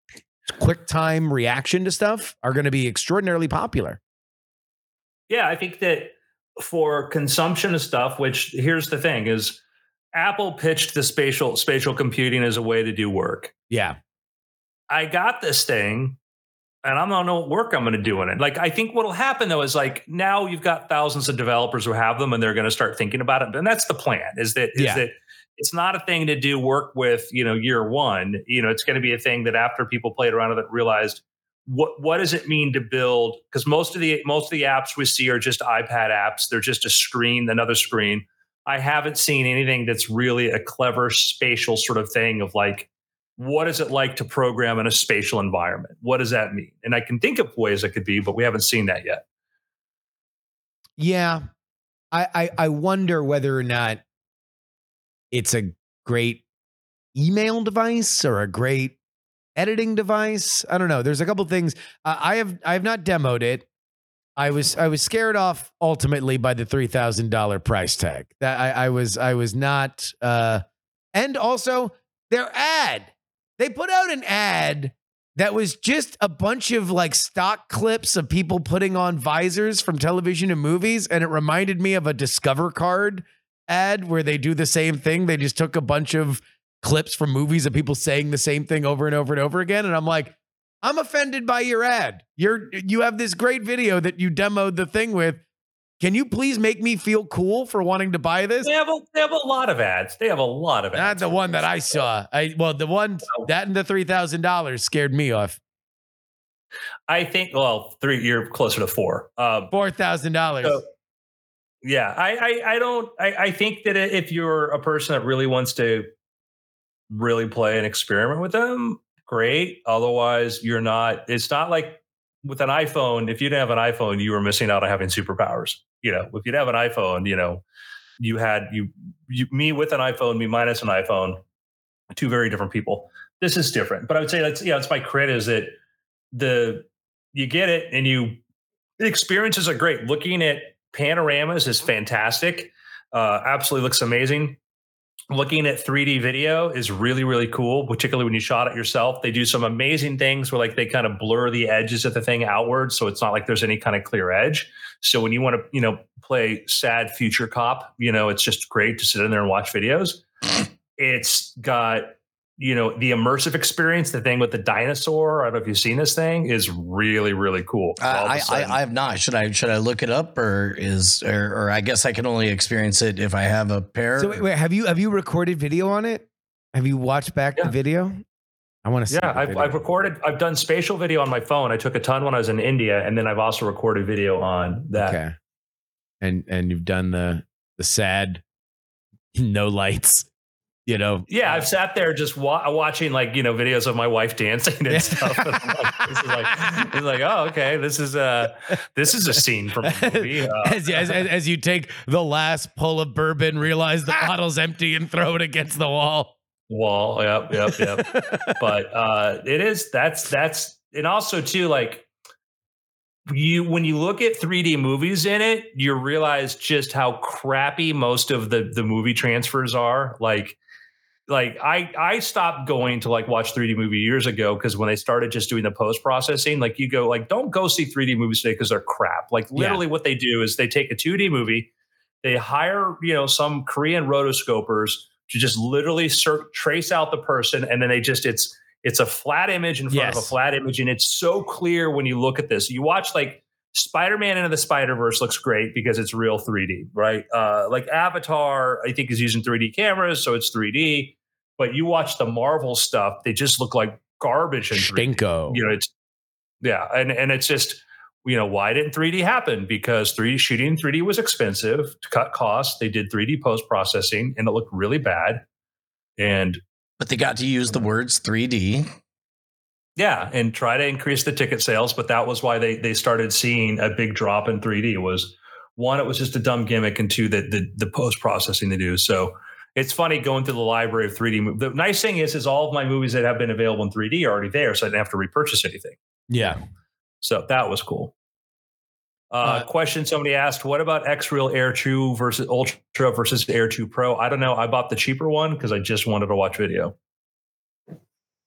quick time reaction to stuff are going to be extraordinarily popular. Yeah, I think that for consumption of stuff, which here's the thing is Apple pitched the spatial spatial computing as a way to do work. Yeah. I got this thing and I don't know what work I'm going to do in it. Like, I think what'll happen though is like now you've got thousands of developers who have them and they're going to start thinking about it. And that's the plan is that, is Yeah. that it's not a thing to do work with, you know, year one. You know, it's going to be a thing that after people played around with it, realized what what does it mean to build? Because most of the most of the apps we see are just iPad apps. They're just a screen, another screen. I haven't seen anything that's really a clever spatial sort of thing of like, what is it like to program in a spatial environment? What does that mean? And I can think of ways it could be, but we haven't seen that yet. Yeah. I, I, I wonder whether or not it's a great email device or a great editing device. I don't know. There's a couple things. Uh, I have I have not demoed it. I was I was scared off ultimately by the three thousand dollars price tag. That I, I was I was not. Uh, and also their ad. They put out an ad that was just a bunch of like stock clips of people putting on visors from television and movies, and it reminded me of a Discover card ad where they do the same thing. They just took a bunch of clips from movies of people saying the same thing over and over and over again. And I'm like, I'm offended by your ad. You're you have this great video that you demoed the thing with. Can you please make me feel cool for wanting to buy this? They have a, they have a lot of ads. They have a lot of ads. Not the one that I saw. I well, the one that and the three thousand dollars scared me off. I think. Well, three. You're closer to four. Um, Four thousand dollars. So, yeah, I, I, I don't. I, I think that if you're a person that really wants to really play and experiment with them, great. Otherwise, you're not. It's not like with an iPhone. If you didn't have an iPhone, you were missing out on having superpowers. You know, if you'd have an iPhone, you know, you had you, you me with an iPhone, me minus an iPhone, two very different people. This is different, but I would say that's yeah, that's my crit is that the you get it and you the experiences are great. Looking at panoramas is fantastic. Uh, absolutely looks amazing. Looking at three D video is really, really cool, particularly when you shot it yourself. They do some amazing things where like they kind of blur the edges of the thing outward. So it's not like there's any kind of clear edge. So when you want to, you know, play sad future cop, you know, it's just great to sit in there and watch videos. It's got, you know, the immersive experience, the thing with the dinosaur. I don't know if you've seen this thing is really, really cool. Uh, I, I, I have not. Should I, should I look it up or is, or, or I guess I can only experience it if I have a pair. So wait, wait, have you, have you recorded video on it? Have you watched back Yeah. the video? I want to see. Yeah, I've, I've recorded, I've done spatial video on my phone. I took a ton when I was in India, and then I've also recorded video on that. Okay. And, and you've done the, the sad, no lights. You know, Yeah, I've sat there just wa- watching like, you know, videos of my wife dancing and stuff. And I'm like, this is like, this is like, oh, okay, this is a this is a scene from a movie. Uh, as, as, as, as you take the last pull of bourbon, realize the bottle's empty, and throw it against the wall. wall, yep, yep, yep. But uh, it is that's that's and also too like you when you look at three D movies in it, you realize just how crappy most of the the movie transfers are. Like. Like I, I stopped going to like watch three D movie years ago because when they started just doing the post processing, like you go like don't go see three D movies today because they're crap. Like literally, yeah. What they do is they take a two D movie, they hire you know some Korean rotoscopers to just literally cert- trace out the person, and then they just it's it's a flat image in front yes. of a flat image, and it's so clear when you look at this. You watch like Spider-Man Into the Spider-Verse looks great because it's real three D, right? Uh, like Avatar, I think is using three D cameras, so it's three D. But you watch the Marvel stuff, they just look like garbage in three D. Stinko. You know, it's yeah, and and it's just you know why didn't three D happen? Because three D shooting in three D was expensive to cut costs. They did three D post processing, and it looked really bad. And but they got to use the words three D. Yeah, and try to increase the ticket sales, but that was why they they started seeing a big drop in three D. Was one, it was just a dumb gimmick, and two, that the, the post processing they do. So it's funny going through the library of three D. The nice thing is, is all of my movies that have been available in three D are already there, so I didn't have to repurchase anything. Yeah, so that was cool. Uh, uh, question somebody asked: what about X-Real Air two versus Ultra versus Air two Pro? I don't know. I bought the cheaper one because I just wanted to watch video.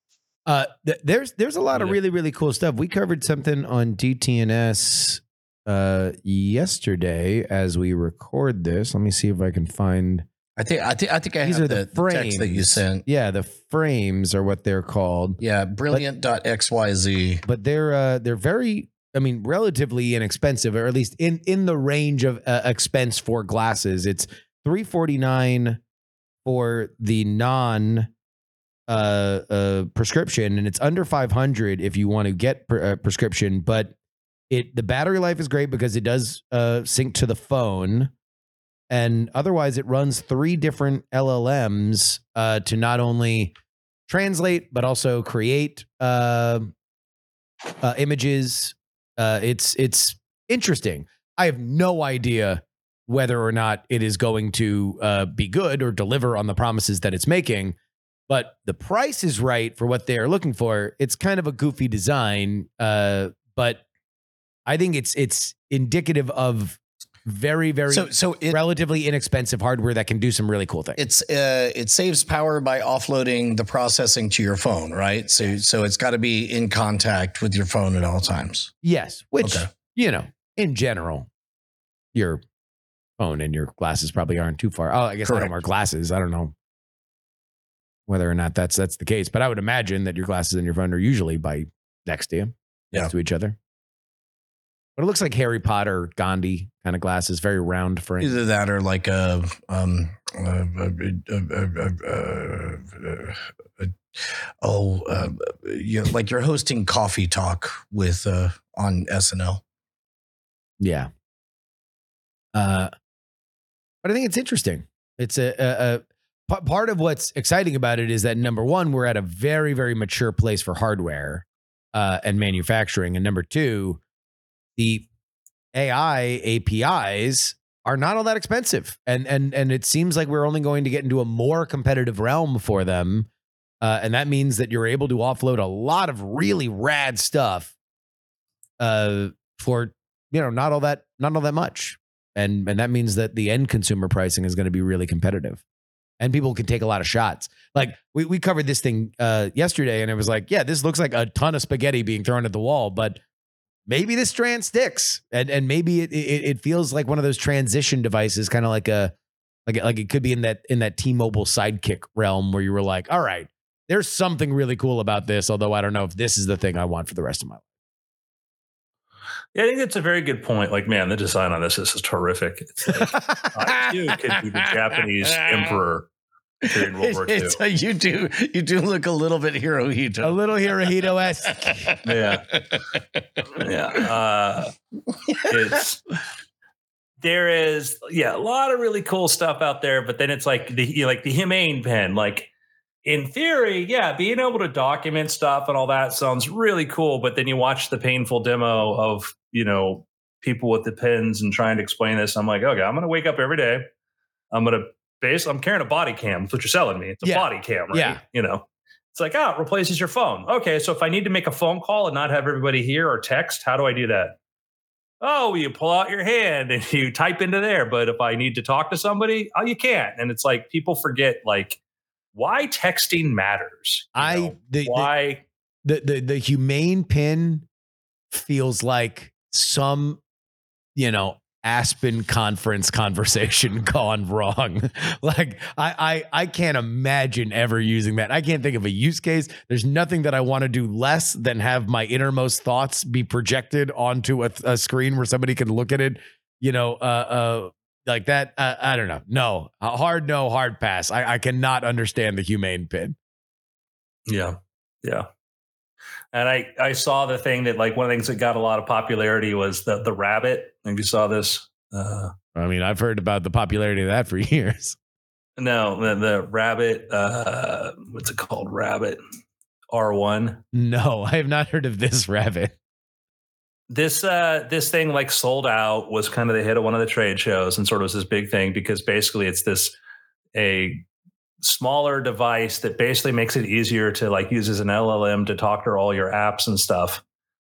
Uh, th- there's there's a lot of Yeah. really really cool stuff. We covered something on D T N S uh, yesterday as we record this. Let me see if I can find. I think I think I think I These have are the, the the text that you frames. sent. Yeah, the frames are what they're called. Yeah, brilliant dot X Y Z. But they're uh, they're very, I mean, relatively inexpensive, or at least in in the range of uh, expense for glasses. It's three forty-nine for the non uh, uh, prescription, and it's under five hundred if you want to get pre- uh, prescription. But it the battery life is great because it does uh, sync to the phone, and otherwise it runs three different L L Ms uh, to not only translate but also create uh, uh, images. Uh, it's it's interesting. I have no idea whether or not it is going to uh, be good or deliver on the promises that it's making. But the price is right for what they're looking for. It's kind of a goofy design, uh, but I think it's it's indicative of very, very So so it, relatively inexpensive hardware that can do some really cool things. it's uh, it saves power by offloading the processing to your phone, right? So so it's got to be in contact with your phone at all times. Yes, which, Okay. you know, in general, your phone and your glasses probably aren't too far. Oh, I guess I Correct. don't wear glasses. I don't know whether or not that's that's the case, but I would imagine that your glasses and your phone are usually by next to you, next Yeah. to each other. But it looks like Harry Potter or Gandhi kind of glasses, very round frame. Either that or like a um uh, uh, uh, uh, uh, uh, uh, oh uh, you know, like you're hosting coffee talk with uh on S N L. Yeah. Uh, but I think it's interesting. It's a, a, a p- part of what's exciting about it is that number one, we're at a very, very mature place for hardware uh, and manufacturing. And number two, the A I A P Is are not all that expensive. And, and, and it seems like we're only going to get into a more competitive realm for them. Uh, and that means that you're able to offload a lot of really rad stuff uh, for, you know, not all that, not all that much. And, and that means that the end consumer pricing is going to be really competitive and people can take a lot of shots. Like we, we covered this thing uh, yesterday and it was like, yeah, this looks like a ton of spaghetti being thrown at the wall, but maybe this strand sticks and, and maybe it, it, it feels like one of those transition devices, kind of like a, like, like it could be in that, in that T-Mobile Sidekick realm where you were like, all right, there's something really cool about this. Although I don't know if this is the thing I want for the rest of my life. Yeah, I think that's a very good point. Like, man, the design on this is just horrific. It's like, I too could be the Japanese emperor during World War Two. It's, it's, you do you do look a little bit Hirohito. A little Hirohito-esque. Yeah, yeah. Uh, it's there is yeah a lot of really cool stuff out there, but then it's like the you know, like the Humane pen. Like in theory, yeah, being able to document stuff and all that sounds really cool. But then you watch the painful demo of you know people with the pens and trying to explain this. I'm like, okay, I'm gonna wake up every day. I'm gonna base. I'm carrying a body cam. That's what you're selling me. It's a Yeah. body cam, right? Yeah. You know. It's like, oh, it replaces your phone. Okay, so if I need to make a phone call and not have everybody hear or text, how do I do that? Oh, you pull out your hand and you type into there. But if I need to talk to somebody, oh, you can't. And it's like people forget, like, why texting matters. You I know? the, why? the, the the Humane pin feels like some, you know, Aspen conference conversation gone wrong. Like I, I I can't imagine ever using that. I can't think of a use case. There's nothing that I want to do less than have my innermost thoughts be projected onto a, a screen where somebody can look at it. You know, uh, uh, like that. Uh, I don't know. No, a hard no, hard pass. I, I cannot understand the Humane pin. Yeah, yeah. And I, I saw the thing that like one of the things that got a lot of popularity was the the rabbit. Maybe you saw this. Uh, I mean, I've heard about the popularity of that for years. no, the, the rabbit. Uh, what's it called? Rabbit R one. No, I have not heard of this rabbit. This uh, this thing like sold out, was kind of the hit of one of the trade shows, and sort of was this big thing because basically it's this a smaller device that basically makes it easier to like use as an L L M to talk to all your apps and stuff.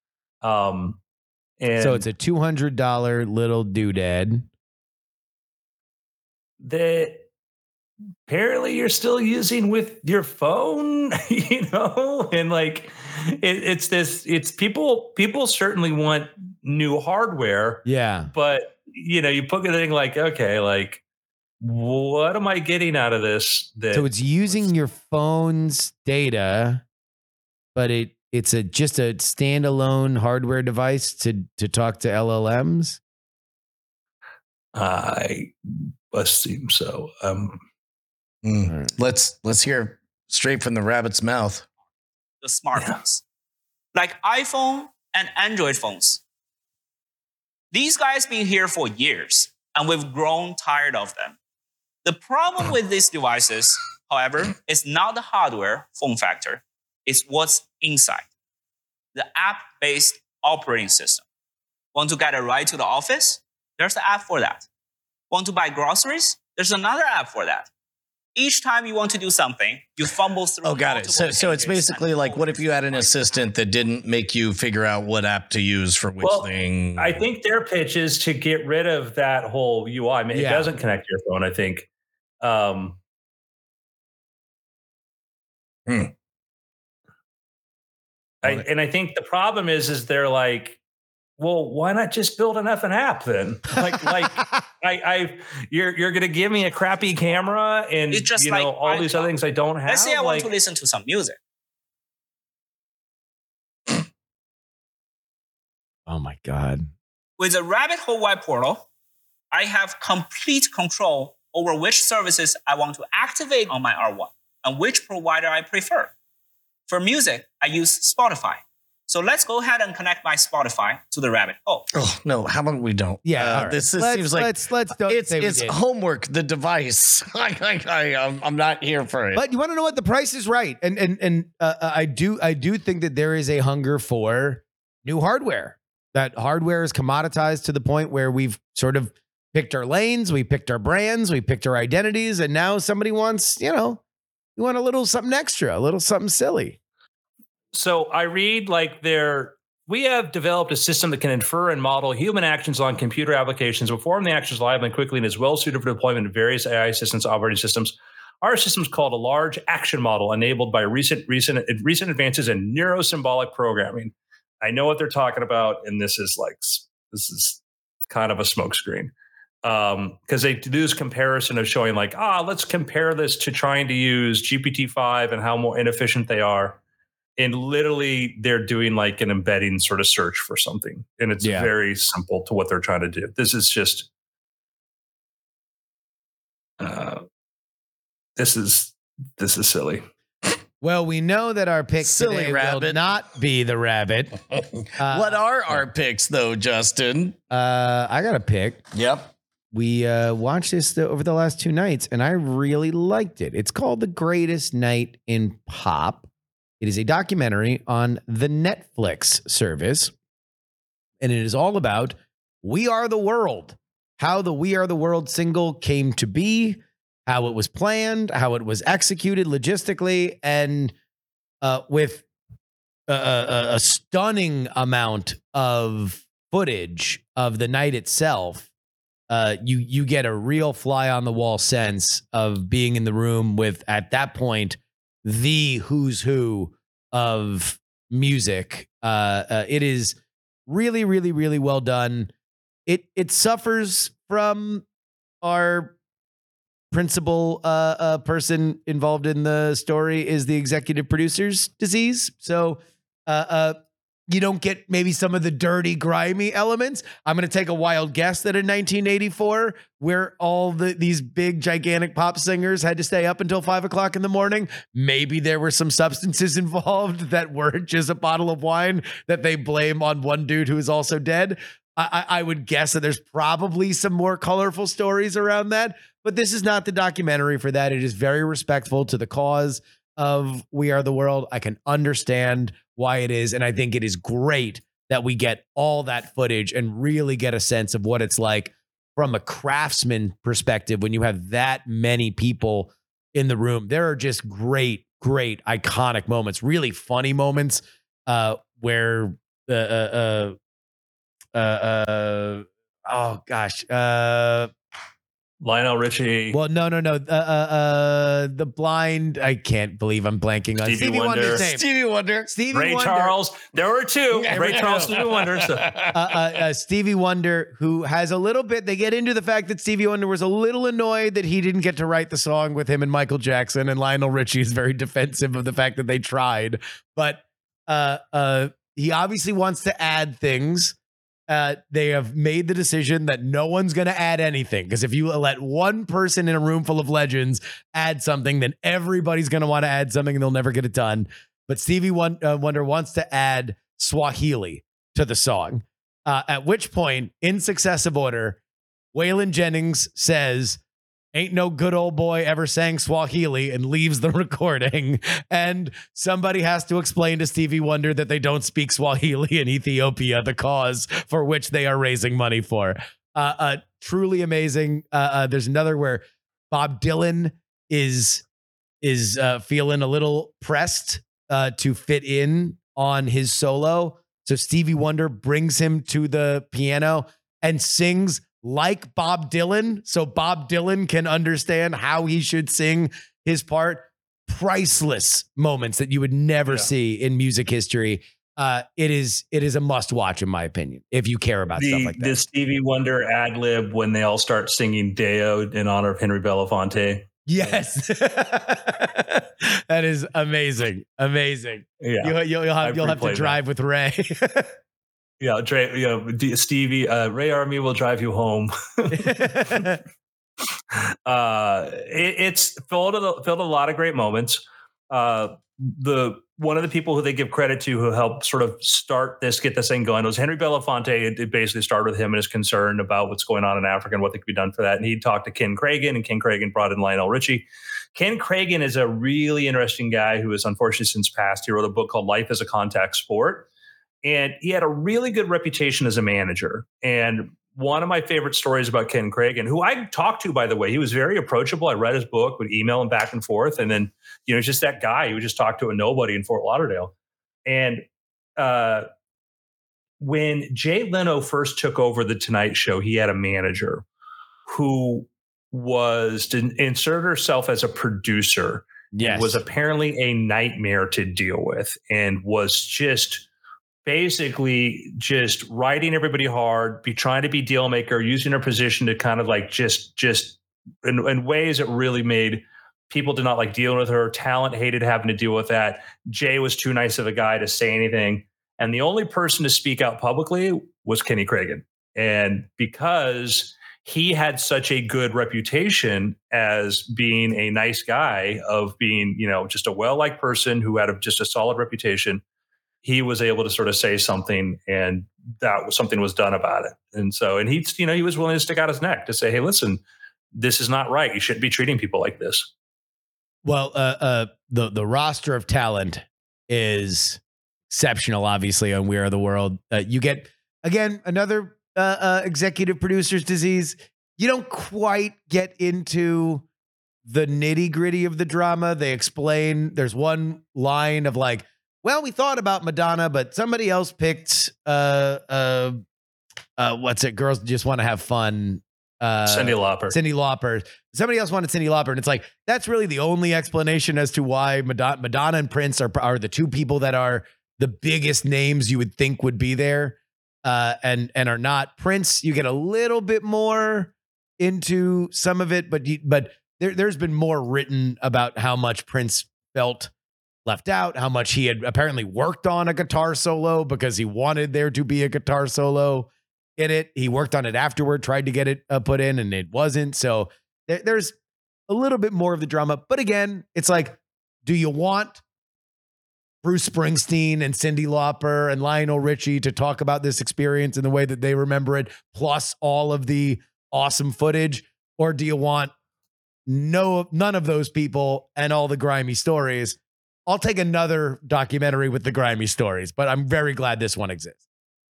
Um, and So it's a two hundred dollars little doodad. the apparently you're still using with your phone, you know, and like it, it's this. It's people. People certainly want new hardware. Yeah. But you know, you put a thing like, okay, like what am I getting out of this? That So it's using your phone's data, but it it's a just a standalone hardware device to to talk to L L Ms. I assume so. Um, Mm. Right. Let's let's hear straight from the rabbit's mouth. The smartphones, yeah. Like iPhone and Android phones. These guys been here for years, and we've grown tired of them. The problem with these devices, however, is not the hardware form factor. It's what's inside. The app-based operating system. Want to get a ride to the office? There's an app for that. Want to buy groceries? There's another app for that. Each time you want to do something, you fumble through. Oh, got it. So, so it's basically like, what if you had an assistant that didn't make you figure out what app to use for which well, thing? I think their pitch is to get rid of that whole U I. I mean, yeah. It doesn't connect to your phone, I think. Um, hmm. I, and I think the problem is, is they're like, well, why not just build an effing app then? Like, like I, I, you're you're gonna give me a crappy camera and it's just you like, know all I, these other things I don't have. Let's say I like, want to listen to some music. Oh my God! With the Rabbit Hole web portal, I have complete control over which services I want to activate on my R one and which provider I prefer. For music, I use Spotify. So let's go ahead and connect my Spotify to the Rabbit Hole. Oh no! How about we don't? Yeah, uh, right. this, this let's, seems like let's let's don't it's say we it's did. homework. The device. I, I, I I'm, I'm not here for it. But you want to know what? The price is right, and and and uh, I do I do think that there is a hunger for new hardware. That hardware is commoditized to the point where we've sort of picked our lanes, we picked our brands, we picked our identities, and now somebody wants, you know, you want a little something extra, a little something silly. So I read like they're. We have developed a system that can infer and model human actions on computer applications, perform the actions reliably and quickly, and is well suited for deployment in various A I systems, operating systems. Our system is called a large action model, enabled by recent, recent, recent advances in neurosymbolic programming. I know what they're talking about, and this is like this is kind of a smokescreen because um, they do this comparison of showing like, ah, let's compare this to trying to use G P T five and how more inefficient they are. And literally, they're doing like an embedding sort of search for something. And it's yeah. very simple to what they're trying to do. This is just, uh, this is, this is silly. Well, we know that our pick silly today rabbit. will not be the rabbit. Uh, what are our picks, though, Justin? Uh, I got a pick. Yep. We uh, watched this th- over the last two nights, and I really liked it. It's called The Greatest Night in Pop. It is a documentary on the Netflix service, and it is all about We Are the World, how the We Are the World single came to be, how it was planned, how it was executed logistically, and uh, with a, a, a stunning amount of footage of the night itself. Uh, you you get a real fly on the wall sense of being in the room with, at that point, the who's who of music. Uh, uh, it is really, really, really well done. It it suffers from our principal uh, uh, person involved in the story is the executive producer's disease. So uh, uh, you don't get maybe some of the dirty, grimy elements. I'm going to take a wild guess that in nineteen eighty-four, where all the, these big, gigantic pop singers had to stay up until five o'clock in the morning, maybe there were some substances involved that weren't just a bottle of wine that they blame on one dude who is also dead. I, I would guess that there's probably some more colorful stories around that, but this is not the documentary for that. It is very respectful to the cause of We Are the World. I can understand why it is, and I think it is great that we get all that footage and really get a sense of what it's like from a craftsman perspective when you have that many people in the room. There are just great, great, iconic moments, really funny moments uh, where uh, uh, uh, uh, uh, oh gosh, uh, Lionel Richie. Well, no, no, no. Uh, uh, uh, the blind. I can't believe I'm blanking on Stevie Stevie Wonder. Wonder's name. Stevie Wonder. Stevie Ray Wonder. Charles. There were two. Yeah, Ray Ray Charles, Charles. Stevie Wonder. So. uh, uh, uh, Stevie Wonder, who has a little bit, they get into the fact that Stevie Wonder was a little annoyed that he didn't get to write the song with him and Michael Jackson, and Lionel Richie is very defensive of the fact that they tried. But uh, uh, he obviously wants to add things. Uh, they have made the decision that no one's going to add anything, because if you let one person in a room full of legends add something, then everybody's going to want to add something and they'll never get it done. But Stevie Wonder wants to add Swahili to the song, uh, at which point, in successive order, Waylon Jennings says, "Ain't no good old boy ever sang Swahili," and leaves the recording. And somebody has to explain to Stevie Wonder that they don't speak Swahili in Ethiopia, the cause for which they are raising money for. Uh, uh, truly amazing. Uh, uh, there's another where Bob Dylan is is uh, feeling a little pressed uh, to fit in on his solo. So Stevie Wonder brings him to the piano and sings like Bob Dylan, so Bob Dylan can understand how he should sing his part. Priceless moments that you would never Yeah. see in music history. Uh, it is it is a must watch, in my opinion, if you care about The, stuff like that. the Stevie Wonder ad lib when they all start singing Deo in honor of Henry Belafonte. Yes, that is amazing, amazing. Yeah. You, you'll, you'll have I've you'll have to replayed that. drive with Ray. Yeah. Dre, you know, D- Stevie, uh, Ray Army will drive you home. uh, it, it's filled with, a, filled with a lot of great moments. Uh, the one of the people who they give credit to who helped sort of start this, get this thing going, was Henry Belafonte. It, it basically started with him and his concern about what's going on in Africa and what could be done for that. And he talked to Ken Cragen, and Ken Cragen brought in Lionel Richie. Ken Cragen is a really interesting guy who has unfortunately since passed. He wrote a book called Life as a Contact Sport. And he had a really good reputation as a manager. And one of my favorite stories about Ken Cragen, who I talked to, by the way, he was very approachable. I read his book, would email him back and forth. And then, you know, just that guy who would just talk to a nobody in Fort Lauderdale. And uh, when Jay Leno first took over The Tonight Show, he had a manager who was to insert herself as a producer. Yes. Was apparently a nightmare to deal with and was just basically just riding everybody hard, be trying to be deal maker, using her position to kind of like just, just in, in ways that really made people did not like dealing with her. Talent hated having to deal with that. Jay was too nice of a guy to say anything. And the only person to speak out publicly was Kenny Cragen. And because he had such a good reputation as being a nice guy, of being, you know, just a well-liked person who had a, just a solid reputation, he was able to sort of say something, and that was something was done about it. And so, and he, you know, he was willing to stick out his neck to say, "Hey, listen, this is not right. You shouldn't be treating people like this." Well, uh, uh, the the roster of talent is exceptional, obviously, on We Are the World. Uh, you get, again, another uh, uh, executive producer's disease. You don't quite get into the nitty gritty of the drama. They explain, there's one line of like, well, we thought about Madonna, but somebody else picked, uh, uh, uh, what's it? Girls Just Want to Have Fun. Uh, Cyndi Lauper. Cyndi Lauper. Somebody else wanted Cyndi Lauper, and it's like that's really the only explanation as to why Madonna, Madonna and Prince are are the two people that are the biggest names you would think would be there, uh, and and are not. Prince, you get a little bit more into some of it, but you, but there there's been more written about how much Prince felt left out, how much he had apparently worked on a guitar solo because he wanted there to be a guitar solo in it. He worked on it afterward, tried to get it uh, put in, and it wasn't. So there, there's a little bit more of the drama. But again, it's like, do you want Bruce Springsteen and Cyndi Lauper and Lionel Richie to talk about this experience in the way that they remember it, plus all of the awesome footage? Or do you want no none of those people and all the grimy stories? I'll take another documentary with the grimy stories, but I'm very glad this one exists.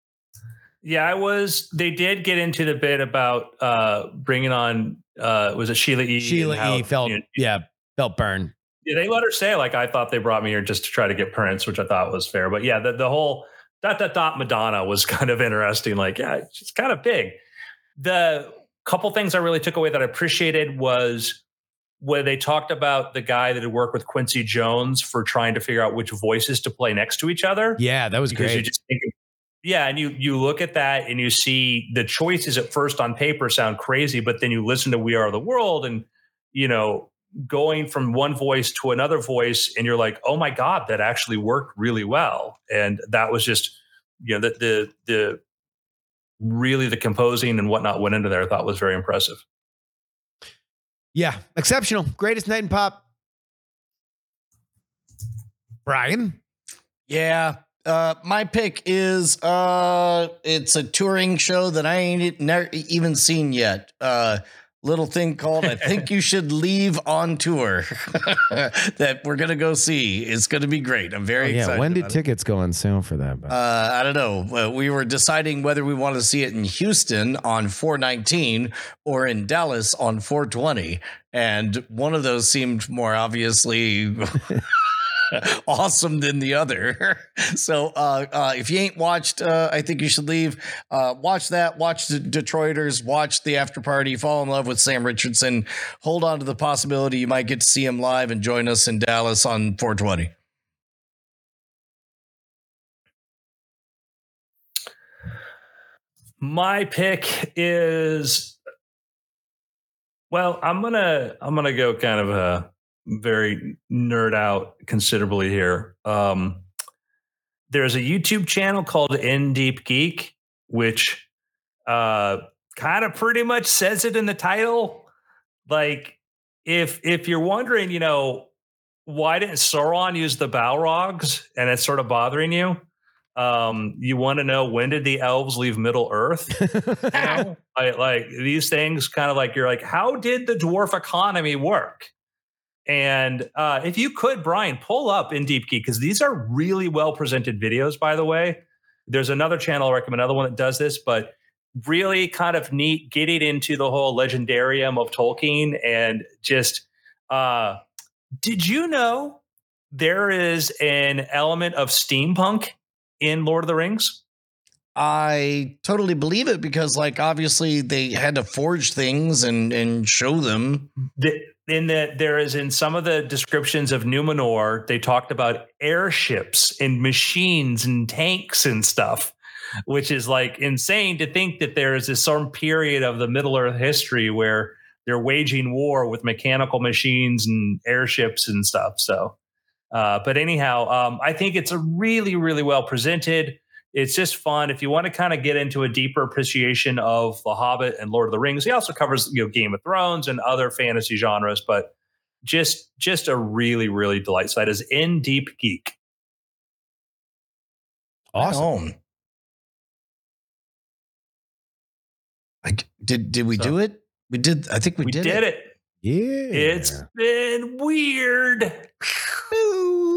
Yeah, I was. They did get into the bit about uh, bringing on. Uh, was it Sheila E? Sheila how, E. felt, you know, yeah, felt burned. Yeah, they let her say, like, I thought they brought me here just to try to get Prince, which I thought was fair. But yeah, the, the whole dot dot dot Madonna was kind of interesting. Like, yeah, she's kind of big. The couple things I really took away that I appreciated was where they talked about the guy that had worked with Quincy Jones for trying to figure out which voices to play next to each other. Yeah, that was because great. You just think, yeah, and you you look at that and you see the choices at first on paper sound crazy, but then you listen to We Are the World and, you know, going from one voice to another voice, and you're like, oh my God, that actually worked really well. And that was just, you know, the the the really the composing and whatnot went into there, I thought was very impressive. Yeah, exceptional. Greatest night in pop. Brian? Yeah. Uh, my pick is uh, it's a touring show that I ain't never even seen yet. Uh, little thing called I Think You Should Leave on Tour that we're gonna go see. It's gonna be great. I'm very oh, yeah. excited. When did about tickets it. go on sale for that? Uh, I don't know. We were deciding whether we want to see it in Houston on four nineteen or in Dallas on four twenty, and one of those seemed more obviously awesome than the other. So uh, uh, if you ain't watched, uh, I Think You Should Leave. Uh, watch that. Watch the Detroiters. Watch the after party. Fall in love with Sam Richardson. Hold on to the possibility you might get to see him live and join us in Dallas on four twenty. My pick is, well, I'm gonna I'm gonna go kind of a very nerd out considerably here. Um, there's a YouTube channel called In Deep Geek, which uh, kind of pretty much says it in the title. Like, if if you're wondering, you know, why didn't Sauron use the Balrogs, and it's sort of bothering you, um, you want to know, when did the elves leave Middle Earth? You know, I, like these things, kind of like you're like, how did the dwarf economy work? And uh, if you could, Brian, pull up In Deep Geek, because these are really well presented videos, by the way. There's another channel I recommend, another one that does this, but really kind of neat getting into the whole legendarium of Tolkien. And just, uh, did you know there is an element of steampunk in Lord of the Rings? I totally believe it, because, like, obviously they had to forge things and, and show them. The, in that there is, in some of the descriptions of Numenor, they talked about airships and machines and tanks and stuff, which is like insane to think that there is this some period of the Middle Earth history where they're waging war with mechanical machines and airships and stuff. So, uh, but anyhow, um, I think it's a really, really well presented. It's just fun. If you want to kind of get into a deeper appreciation of The Hobbit and Lord of the Rings, he also covers, you know, Game of Thrones and other fantasy genres, but just just a really, really delight. So that is In Deep Geek. Awesome. I, did did we So, do it? We did. I think we, we did, did it. it. Yeah. It's been weird.